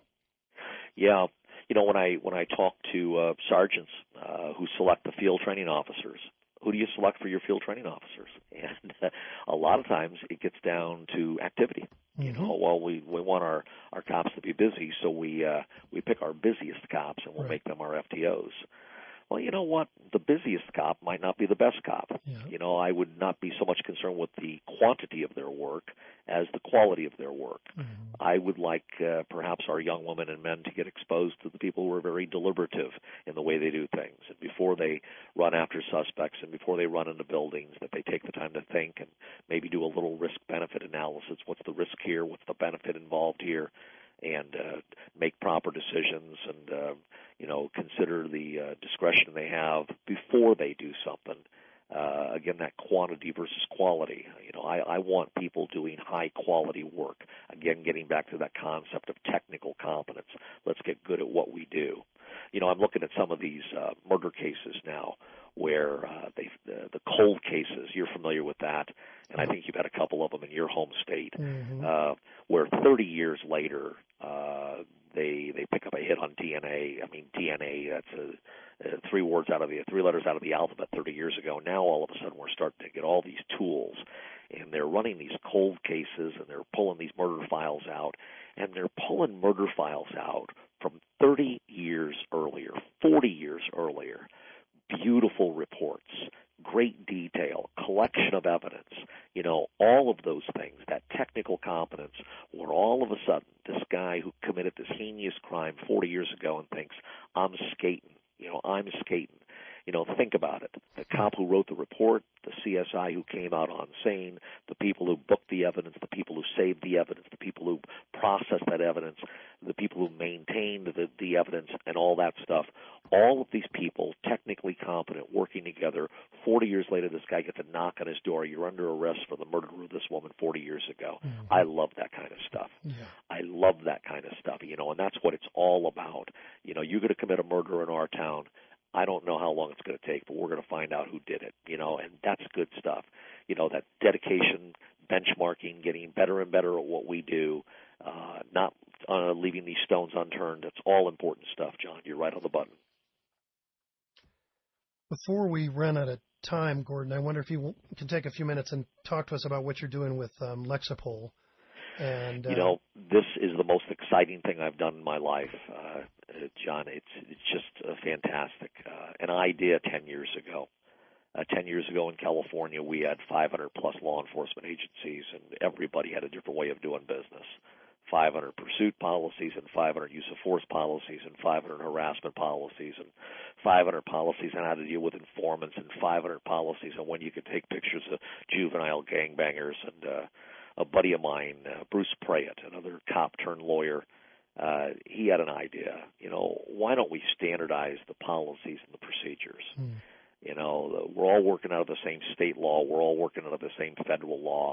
Yeah. You know, when I when I talk to uh, sergeants uh, who select the field training officers, who do you select for your field training officers? And uh, a lot of times it gets down to activity. Mm-hmm. You know, well, we, we want our, our cops to be busy, so we uh, we pick our busiest cops and we'll right. make them our F T Os. Well, you know what? The busiest cop might not be the best cop. Yeah. You know, I would not be so much concerned with the quantity of their work as the quality of their work. Mm-hmm. I would like uh, perhaps our young women and men to get exposed to the people who are very deliberative in the way they do things. And before they run after suspects and before they run into buildings, that they take the time to think and maybe do a little risk-benefit analysis. What's the risk here? What's the benefit involved here? And uh, make proper decisions and, uh, you know, consider the uh, discretion they have before they do something. Uh, again, that quantity versus quality. You know, I, I want people doing high-quality work. Again, getting back to that concept of technical competence. Let's get good at what we do. You know, I'm looking at some of these uh, murder cases now where uh, they, the, the cold cases, you're familiar with that, and I think you've had a couple of them in your home state, mm-hmm. uh, where thirty years later uh, they they pick up a hit on D N A. I mean, D N A, that's a, a three words out of the three letters out of the alphabet thirty years ago. Now all of a sudden we're starting to get all these tools, and they're running these cold cases, and they're pulling these murder files out, and they're pulling murder files out from thirty years earlier, forty years earlier. Beautiful reports, great detail, collection of evidence, you know, all of those things, that technical competence, where all of a sudden this guy who committed this heinous crime forty years ago and thinks, I'm skating, you know, I'm skating. You know, think about it. The cop who wrote the report, the C S I who came out on scene, the people who booked the evidence, the people who saved the evidence, the people who processed that evidence, the people who maintained the, the evidence and all that stuff. All of these people, technically competent, working together. forty years later, this guy gets a knock on his door. You're under arrest for the murder of this woman forty years ago. Mm-hmm. I love that kind of stuff. Yeah. I love that kind of stuff, you know, and that's what it's all about. You know, you're going to commit a murder in our town. I don't know how long it's going to take, but we're going to find out who did it, you know, and that's good stuff. You know, that dedication, benchmarking, getting better and better at what we do, uh, not uh, leaving these stones unturned. That's all important stuff, John. You're right on the button. Before we run out of time, Gordon, I wonder if you can take a few minutes and talk to us about what you're doing with um, Lexipol. And, uh, you know, this is the most exciting thing I've done in my life, uh, John. It's it's just uh, fantastic. Uh, an idea ten years ago. Uh, ten years ago in California, we had five hundred plus law enforcement agencies, and everybody had a different way of doing business. five hundred pursuit policies and five hundred use of force policies and five hundred harassment policies and five hundred policies on how to deal with informants and five hundred policies on when you could take pictures of juvenile gangbangers. And uh, a buddy of mine, uh, Bruce Prayett, another cop turned lawyer, uh, he had an idea. You know, why don't we standardize the policies and the procedures? Hmm. You know, we're all working out of the same state law. We're all working out of the same federal law.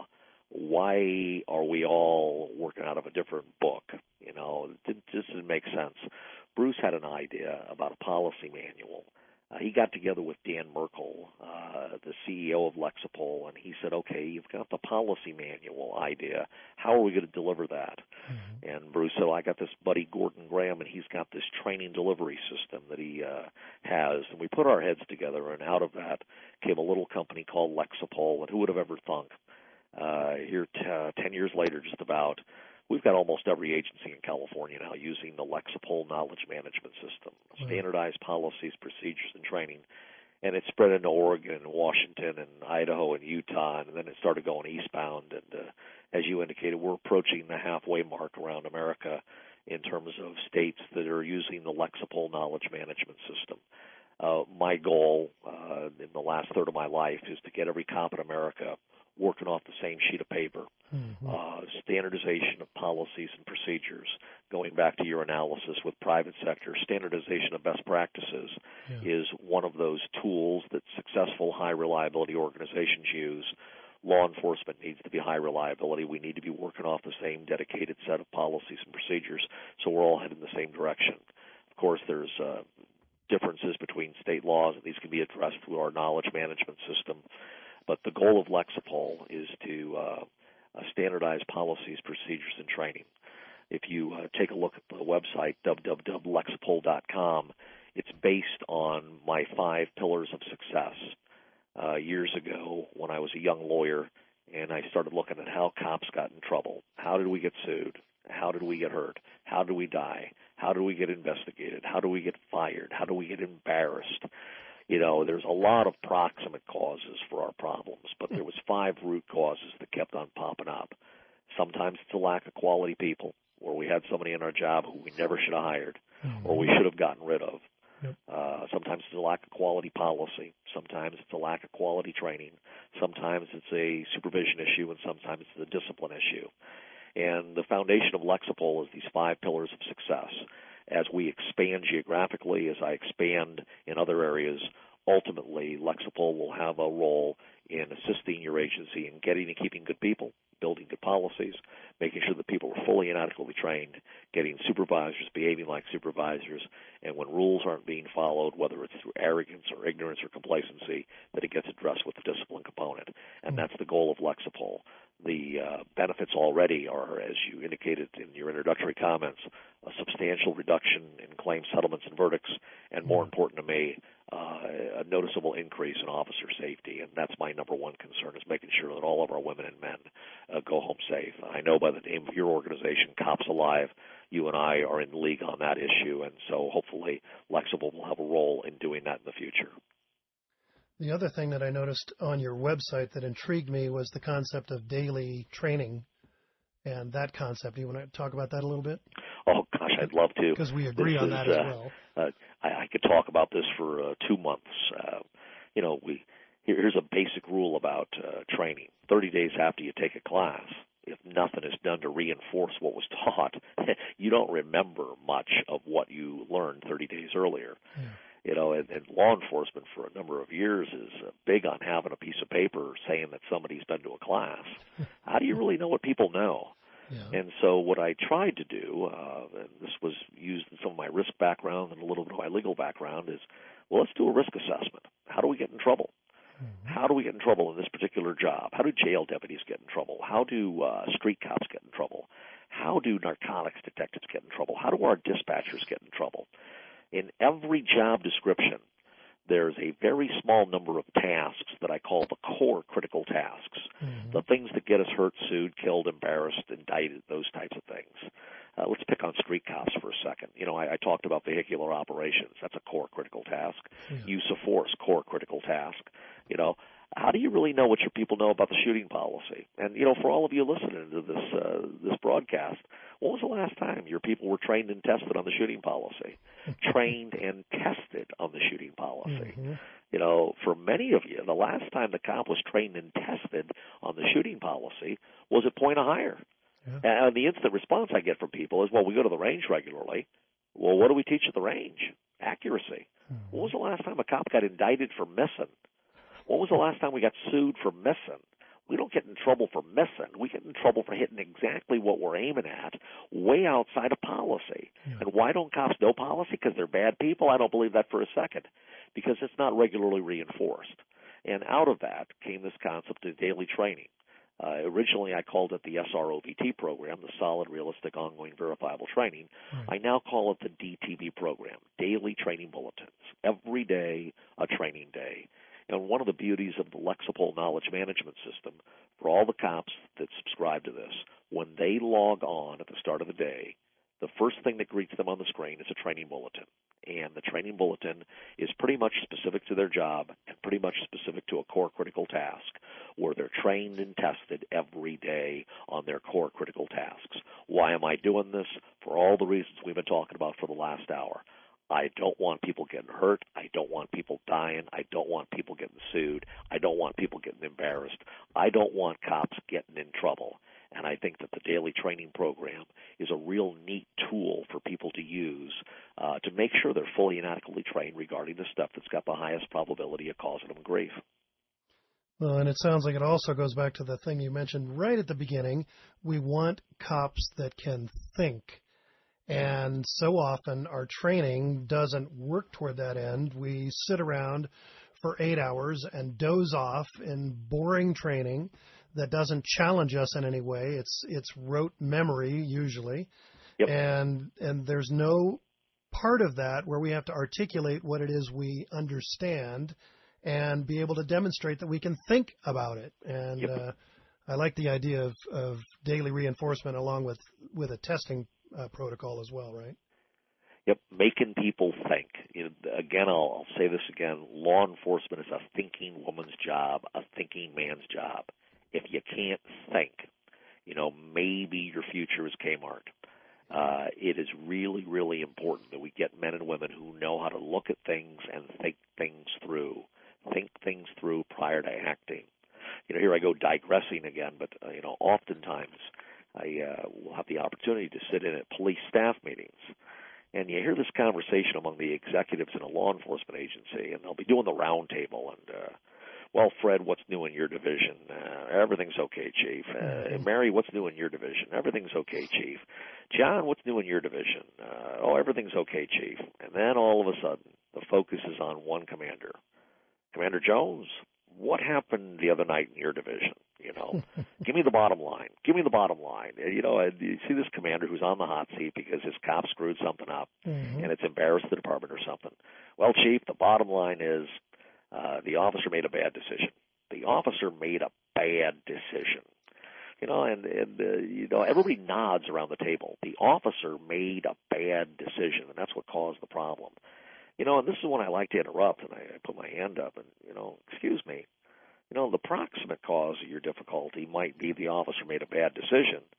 Why are we all working out of a different book? You know, it just doesn't make sense. Bruce had an idea about a policy manual. Uh, he got together with Dan Merkel, uh, the C E O of Lexipol, and he said, okay, you've got the policy manual idea. How are we going to deliver that? Mm-hmm. And Bruce said, well, I got this buddy, Gordon Graham, and he's got this training delivery system that he uh, has. And we put our heads together, and out of that came a little company called Lexipol. And who would have ever thunk? Uh, here t- uh, ten years later, just about, we've got almost every agency in California now using the Lexipol knowledge management system, right. Standardized policies, procedures, and training. And it spread into Oregon and Washington and Idaho and Utah, and then it started going eastbound. And uh, as you indicated, we're approaching the halfway mark around America in terms of states that are using the Lexipol knowledge management system. Uh, my goal uh, in the last third of my life is to get every cop in America working off the same sheet of paper. Mm-hmm. Uh, standardization of policies and procedures, going back to your analysis with private sector, standardization of best practices yeah. is one of those tools that successful high-reliability organizations use. Law enforcement needs to be high reliability. We need to be working off the same dedicated set of policies and procedures, so we're all heading in the same direction. Of course, there's uh, differences between state laws, and these can be addressed through our knowledge management system. But the goal of Lexipol is to uh, uh, standardize policies, procedures, and training. If you uh, take a look at the website, w w w dot lexipol dot com, it's based on my five pillars of success. Uh, years ago, when I was a young lawyer, and I started looking at how cops got in trouble. How did we get sued? How did we get hurt? How did we die? How do we get investigated? How do we get fired? How do we get embarrassed? You know, there's a lot of proximate causes for our problems, but there was five root causes that kept on popping up. Sometimes it's a lack of quality people, where we had somebody in our job who we never should have hired, or we should have gotten rid of. Yep. Uh, sometimes it's a lack of quality policy. Sometimes it's a lack of quality training. Sometimes it's a supervision issue, and sometimes it's a discipline issue. And the foundation of Lexipol is these five pillars of success. As we expand geographically, as I expand in other areas, ultimately Lexipol will have a role in assisting your agency in getting and keeping good people, building good policies, making sure that people are fully and adequately trained, getting supervisors behaving like supervisors, and when rules aren't being followed, whether it's through arrogance or ignorance or complacency, that it gets addressed with the discipline component. And that's the goal of Lexipol. The uh, benefits already are, as you indicated in your introductory comments, a substantial reduction in claim settlements and verdicts, and more important to me, uh, a noticeable increase in officer safety. And that's my number one concern, is making sure that all of our women and men uh, go home safe. I know by the name of your organization, Cops Alive, you and I are in league on that issue, and so hopefully Lexipol will have a role in doing that in the future. The other thing that I noticed on your website that intrigued me was the concept of daily training, and that concept. Do you want to talk about that a little bit? Oh, gosh, I'd love to. Because we agree this on is, that as uh, well. Uh, I, I could talk about this for uh, two months. Uh, you know, we here, here's a basic rule about uh, training. thirty days after you take a class, if nothing is done to reinforce what was taught, you don't remember much of what you learned thirty days earlier. Yeah. You know, and, and law enforcement for a number of years is uh, big on having a piece of paper saying that somebody's been to a class. How do you really know what people know? Yeah. And so what I tried to do, uh, and this was used in some of my risk background and a little bit of my legal background, is, well, let's do a risk assessment. How do we get in trouble? Mm-hmm. How do we get in trouble in this particular job? How do jail deputies get in trouble? How do uh, street cops get in trouble? How do narcotics detectives get in trouble? How do our dispatchers get in trouble? In every job description, there's a very small number of tasks that I call the core critical tasks, mm-hmm. the things that get us hurt, sued, killed, embarrassed, indicted, those types of things. Uh, let's pick on street cops for a second. You know, I, I talked about vehicular operations. That's a core critical task. Yeah. Use of force, core critical task. You know, how do you really know what your people know about the shooting policy? And, you know, for all of you listening to this uh, this broadcast, when was the last time your people were trained and tested on the shooting policy? Trained and tested on the shooting policy. Mm-hmm. You know, for many of you, the last time the cop was trained and tested on the shooting policy was at point of hire. Yeah. And the instant response I get from people is, well, we go to the range regularly. Well, what do we teach at the range? Accuracy. Mm-hmm. When was the last time a cop got indicted for missing? When was the last time we got sued for missing? We don't get in trouble for missing. We get in trouble for hitting exactly what we're aiming at, way outside of policy. Yeah. And why don't cops know policy? Because they're bad people? I don't believe that for a second, because it's not regularly reinforced. And out of that came this concept of daily training. Uh, originally, I called it the S R O V T program, the Solid, Realistic, Ongoing, Verifiable Training. Right. I now call it the D T B program, Daily Training Bulletins. Every day, a training day. And one of the beauties of the Lexipol knowledge management system, for all the cops that subscribe to this, when they log on at the start of the day, the first thing that greets them on the screen is a training bulletin. And the training bulletin is pretty much specific to their job and pretty much specific to a core critical task, where they're trained and tested every day on their core critical tasks. Why am I doing this? For all the reasons we've been talking about for the last hour. I don't want people getting hurt. I don't want people dying. I don't want people getting sued. I don't want people getting embarrassed. I don't want cops getting in trouble. And I think that the daily training program is a real neat tool for people to use uh, to make sure they're fully and adequately trained regarding the stuff that's got the highest probability of causing them grief. Well, and it sounds like it also goes back to the thing you mentioned right at the beginning. We want cops that can think. And so often our training doesn't work toward that end. We sit around for eight hours and doze off in boring training that doesn't challenge us in any way. It's it's rote memory usually. Yep. And and there's no part of that where we have to articulate what it is we understand and be able to demonstrate that we can think about it. And yep. uh, I like the idea of, of daily reinforcement along with, with a testing Uh, protocol as well, right? Yep, making people think. You know, again, I'll, I'll say this again, law enforcement is a thinking woman's job, a thinking man's job. If you can't think, you know, maybe your future is Kmart. Uh, it is really, really important that we get men and women who know how to look at things and think things through, think things through prior to acting. You know, here I go digressing again, but, uh, you know, oftentimes I uh, will have the opportunity to sit in at police staff meetings, and you hear this conversation among the executives in a law enforcement agency, and they'll be doing the round table, and, uh, well, Fred, what's new in your division? Uh, everything's okay, Chief. Uh, Mary, what's new in your division? Everything's okay, Chief. John, what's new in your division? Uh, oh, everything's okay, Chief. And then all of a sudden, the focus is on one commander. Commander Jones, what happened the other night in your division? You know, give me the bottom line. Give me the bottom line. You know, you see this commander who's on the hot seat because his cop screwed something up, mm-hmm. and it's embarrassed the department or something. Well, Chief, the bottom line is uh, the officer made a bad decision. The officer made a bad decision. You know, and, and uh, you know, everybody nods around the table. The officer made a bad decision, and that's what caused the problem. You know, and this is when I like to interrupt, and I, I put my hand up and, you know, excuse me. You know, the proximate cause of your difficulty might be the officer made a bad decision,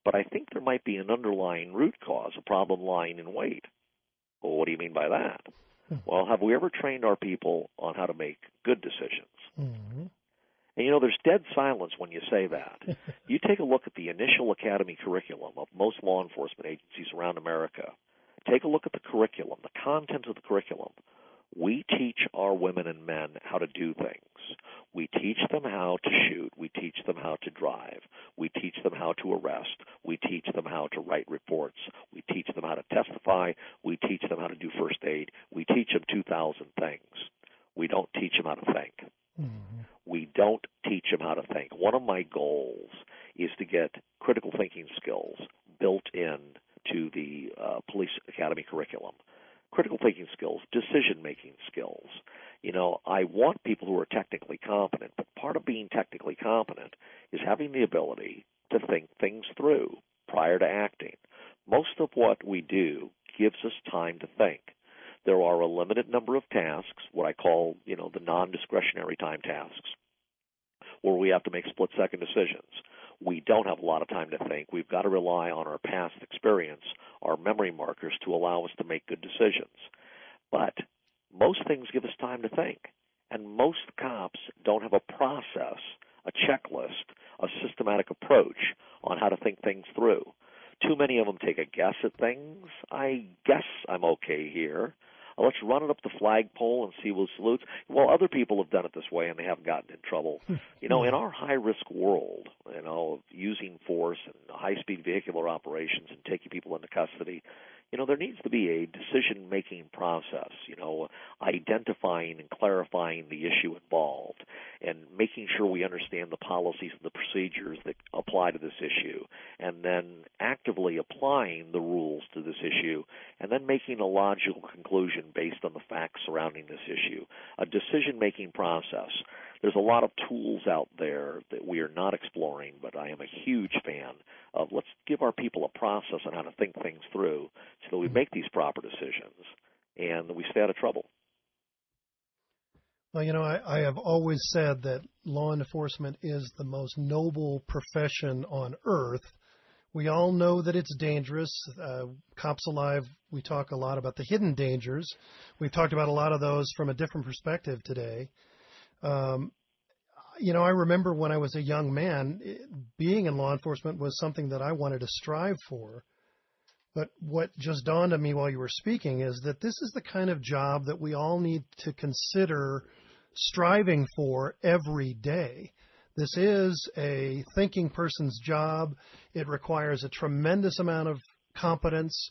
but I think there might be an underlying root cause, a problem lying in wait. Well, what do you mean by that? Hmm. Well, have we ever trained our people on how to make good decisions? Mm-hmm. And, you know, there's dead silence when you say that. You take a look at the initial academy curriculum of most law enforcement agencies around America. Take a look at the curriculum, the content of the curriculum. We teach our women and men how to do things. We teach them how to shoot. We teach them how to drive. We teach them how to arrest. We teach them how to write reports. We teach them how to testify. We teach them how to do first aid. We teach them two thousand things. We don't teach them how to think. Mm-hmm. We don't teach them how to think. One of my goals is to get critical thinking skills built in to the uh, police academy curriculum. Critical thinking skills, decision-making skills. You know, I want people who are technically competent, but part of being technically competent is having the ability to think things through prior to acting. Most of what we do gives us time to think. There are a limited number of tasks, what I call, you know, the non-discretionary time tasks, where we have to make split-second decisions. We don't have a lot of time to think. We've got to rely on our past experience, our memory markers, to allow us to make good decisions. But most things give us time to think, and most cops don't have a process, a checklist, a systematic approach on how to think things through. Too many of them take a guess at things. I guess I'm okay here. Let's run it up the flagpole and see who salutes. Well, other people have done it this way, and they haven't gotten in trouble. You know, in our high-risk world, you know, using force and high-speed vehicular operations and taking people into custody, you know, there needs to be a decision-making process, you know, identifying and clarifying the issue involved and making sure we understand the policies and the procedures that apply to this issue, and then actively applying the rules to this issue, and then making a logical conclusion based on the facts surrounding this issue. A decision-making process. There's a lot of tools out there that we are not exploring, but I am a huge fan of let's give our people a process on how to think things through so that we make these proper decisions and we stay out of trouble. Well, you know, I, I have always said that law enforcement is the most noble profession on earth. We all know that it's dangerous. Uh, Cops Alive, we talk a lot about the hidden dangers. We've talked about a lot of those from a different perspective today. Um, you know, I remember when I was a young man, being in law enforcement was something that I wanted to strive for. But what just dawned on me while you were speaking is that this is the kind of job that we all need to consider striving for every day. This is a thinking person's job. It requires a tremendous amount of competence.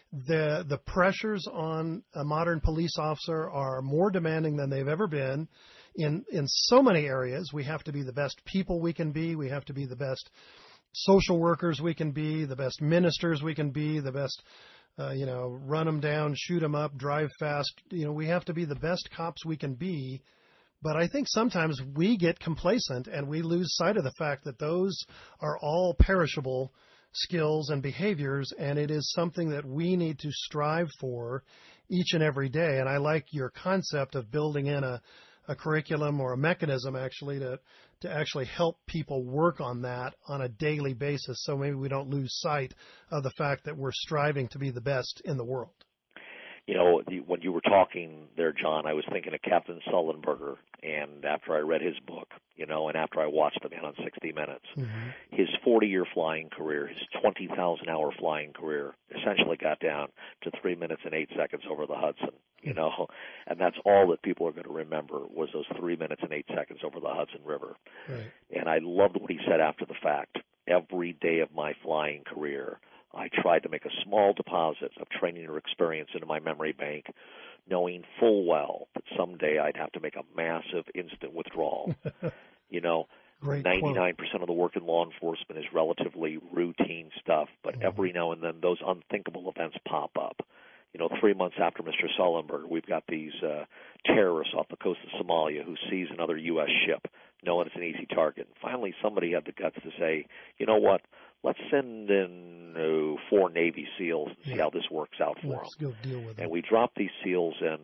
The the pressures on a modern police officer are more demanding than they've ever been. In in so many areas, we have to be the best people we can be. We have to be the best social workers we can be, the best ministers we can be, the best, uh, you know, run them down, shoot them up, drive fast. You know, we have to be the best cops we can be. But I think sometimes we get complacent and we lose sight of the fact that those are all perishable skills and behaviors, and it is something that we need to strive for each and every day. And I like your concept of building in a a curriculum or a mechanism actually to, to actually help people work on that on a daily basis. So maybe we don't lose sight of the fact that we're striving to be the best in the world. You know, the, when you were talking there, John, I was thinking of Captain Sullenberger, and after I read his book, you know, and after I watched the man on sixty minutes, mm-hmm. his forty-year flying career, his twenty thousand hour flying career, essentially got down to three minutes and eight seconds over the Hudson, you know, and that's all that people are going to remember was those three minutes and eight seconds over the Hudson River. Right. And I loved what he said after the fact. Every day of my flying career, I tried to make a small deposit of training or experience into my memory bank, knowing full well that someday I'd have to make a massive instant withdrawal. You know, Great ninety-nine percent quote. Of the work in law enforcement is relatively routine stuff, but mm-hmm. every now and then those unthinkable events pop up. You know, three months after Mister Sullenberger, we've got these uh, terrorists off the coast of Somalia who seize another U S ship, knowing it's an easy target. And finally, somebody had the guts to say, you know what, let's send in uh, four Navy SEALs and see yeah. how this works out for let's them. Go deal with and it. we dropped these SEALs in,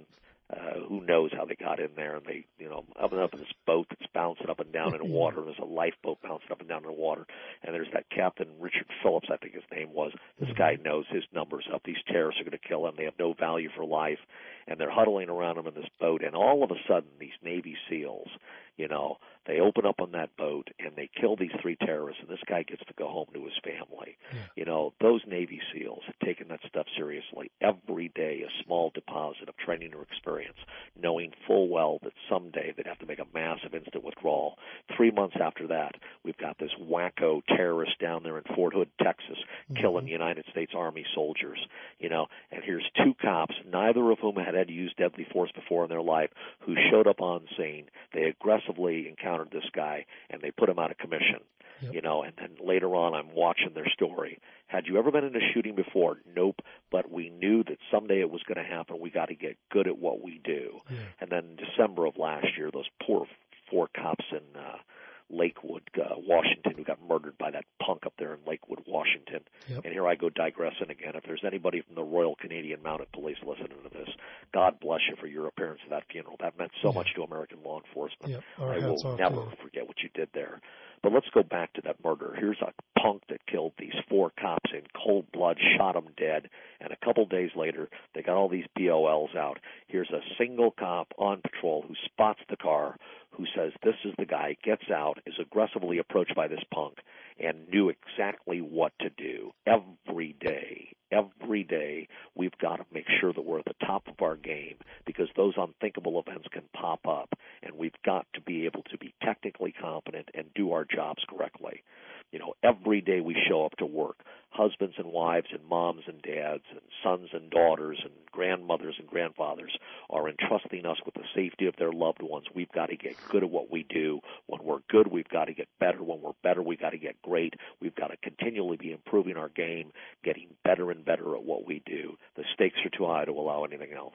Uh, who knows how they got in there? And they, you know, up and up in this boat that's bouncing up and down in the water. And there's a lifeboat bouncing up and down in the water. And there's that Captain Richard Phillips, I think his name was. This mm-hmm. guy knows his numbers up. These terrorists are going to kill him. They have no value for life. And they're huddling around him in this boat. And all of a sudden, these Navy SEALs, you know, they open up on that boat and they kill these three terrorists. And this guy gets to go home to his family. Yeah. You know, those Navy SEALs have taken that stuff seriously. Every day, a small deposit of training or experience, knowing full well that someday they'd have to make a massive instant withdrawal. Three months after that, we've got this wacko terrorist down there in Fort Hood, Texas, mm-hmm. killing United States Army soldiers. You know, and here's two cops, neither of whom had had to use deadly force before in their life, who showed up on scene. They aggressively encountered this guy, and they put him out of commission. Yep. You know, and then later on I'm watching their story. Had you ever been in a shooting before? Nope. But we knew that someday it was going to happen. We got to get good at what we do. Yeah. And then in December of last year, those poor four cops in uh, Lakewood, uh, Washington, who got murdered by that punk up there in Lakewood, Washington. Yep. And here I go digressing again. If there's anybody from the Royal Canadian Mounted Police listening to this, God bless you for your appearance at that funeral. That meant so yeah. much to American law enforcement. Yep. Our I will never forget what you did there. But let's go back to that murder. Here's a punk that killed these four cops in cold blood, shot them dead, and a couple days later, they got all these P O Ls out. Here's a single cop on patrol who spots the car, who says, this is the guy, gets out, is aggressively approached by this punk, and knew exactly what to do. Every day, every day, we've got to make sure that we're at the top of our game, because those unthinkable events can pop up, and we've got to be able to be technically competent and do our jobs correctly. You know, every day we show up to work, husbands and wives and moms and dads and sons and daughters and grandmothers and grandfathers are entrusting us with the safety of their loved ones. We've got to get good at what we do. When we're good, we've got to get better. When we're better, we've got to get great. We've got to continually be improving our game, getting better and better at what we do. The stakes are too high to allow anything else.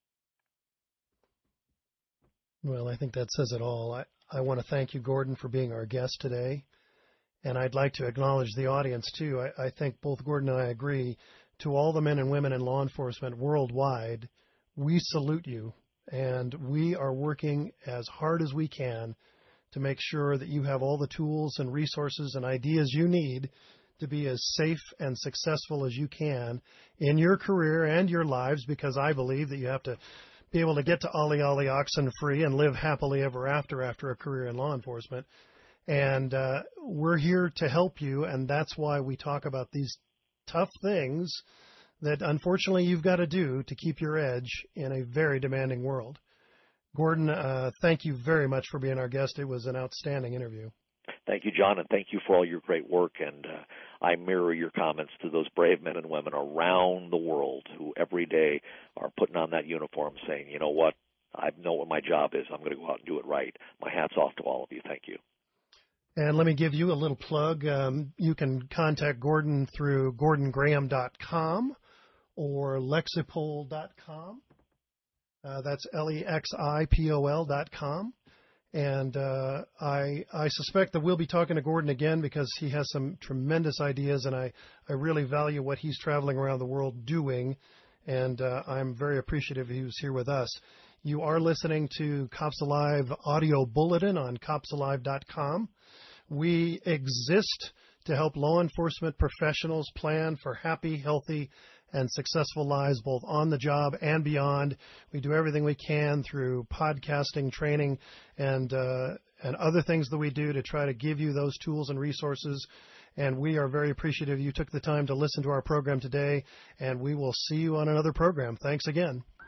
Well, I think that says it all. I, I want to thank you, Gordon, for being our guest today. And I'd like to acknowledge the audience, too. I, I think both Gordon and I agree. To all the men and women in law enforcement worldwide, we salute you. And we are working as hard as we can to make sure that you have all the tools and resources and ideas you need to be as safe and successful as you can in your career and your lives, because I believe that you have to be able to get to Ollie Ollie oxen free and live happily ever after after a career in law enforcement. And uh, we're here to help you, and that's why we talk about these tough things that unfortunately you've got to do to keep your edge in a very demanding world. Gordon, uh, thank you very much for being our guest. It was an outstanding interview. Thank you, John, and thank you for all your great work. And uh, I mirror your comments to those brave men and women around the world who every day are putting on that uniform saying, you know what, I know what my job is. I'm going to go out and do it right. My hat's off to all of you. Thank you. And let me give you a little plug. Um, you can contact Gordon through gordon graham dot com or lexipol dot com. Uh, that's L E X I P O L dot com. And uh, I I suspect that we'll be talking to Gordon again, because he has some tremendous ideas, and I, I really value what he's traveling around the world doing, and uh, I'm very appreciative he was here with us. You are listening to Cops Alive Audio Bulletin on cops alive dot com. We exist to help law enforcement professionals plan for happy, healthy, and successful lives, both on the job and beyond. We do everything we can through podcasting, training, and uh, and other things that we do to try to give you those tools and resources. And we are very appreciative you took the time to listen to our program today, and we will see you on another program. Thanks again.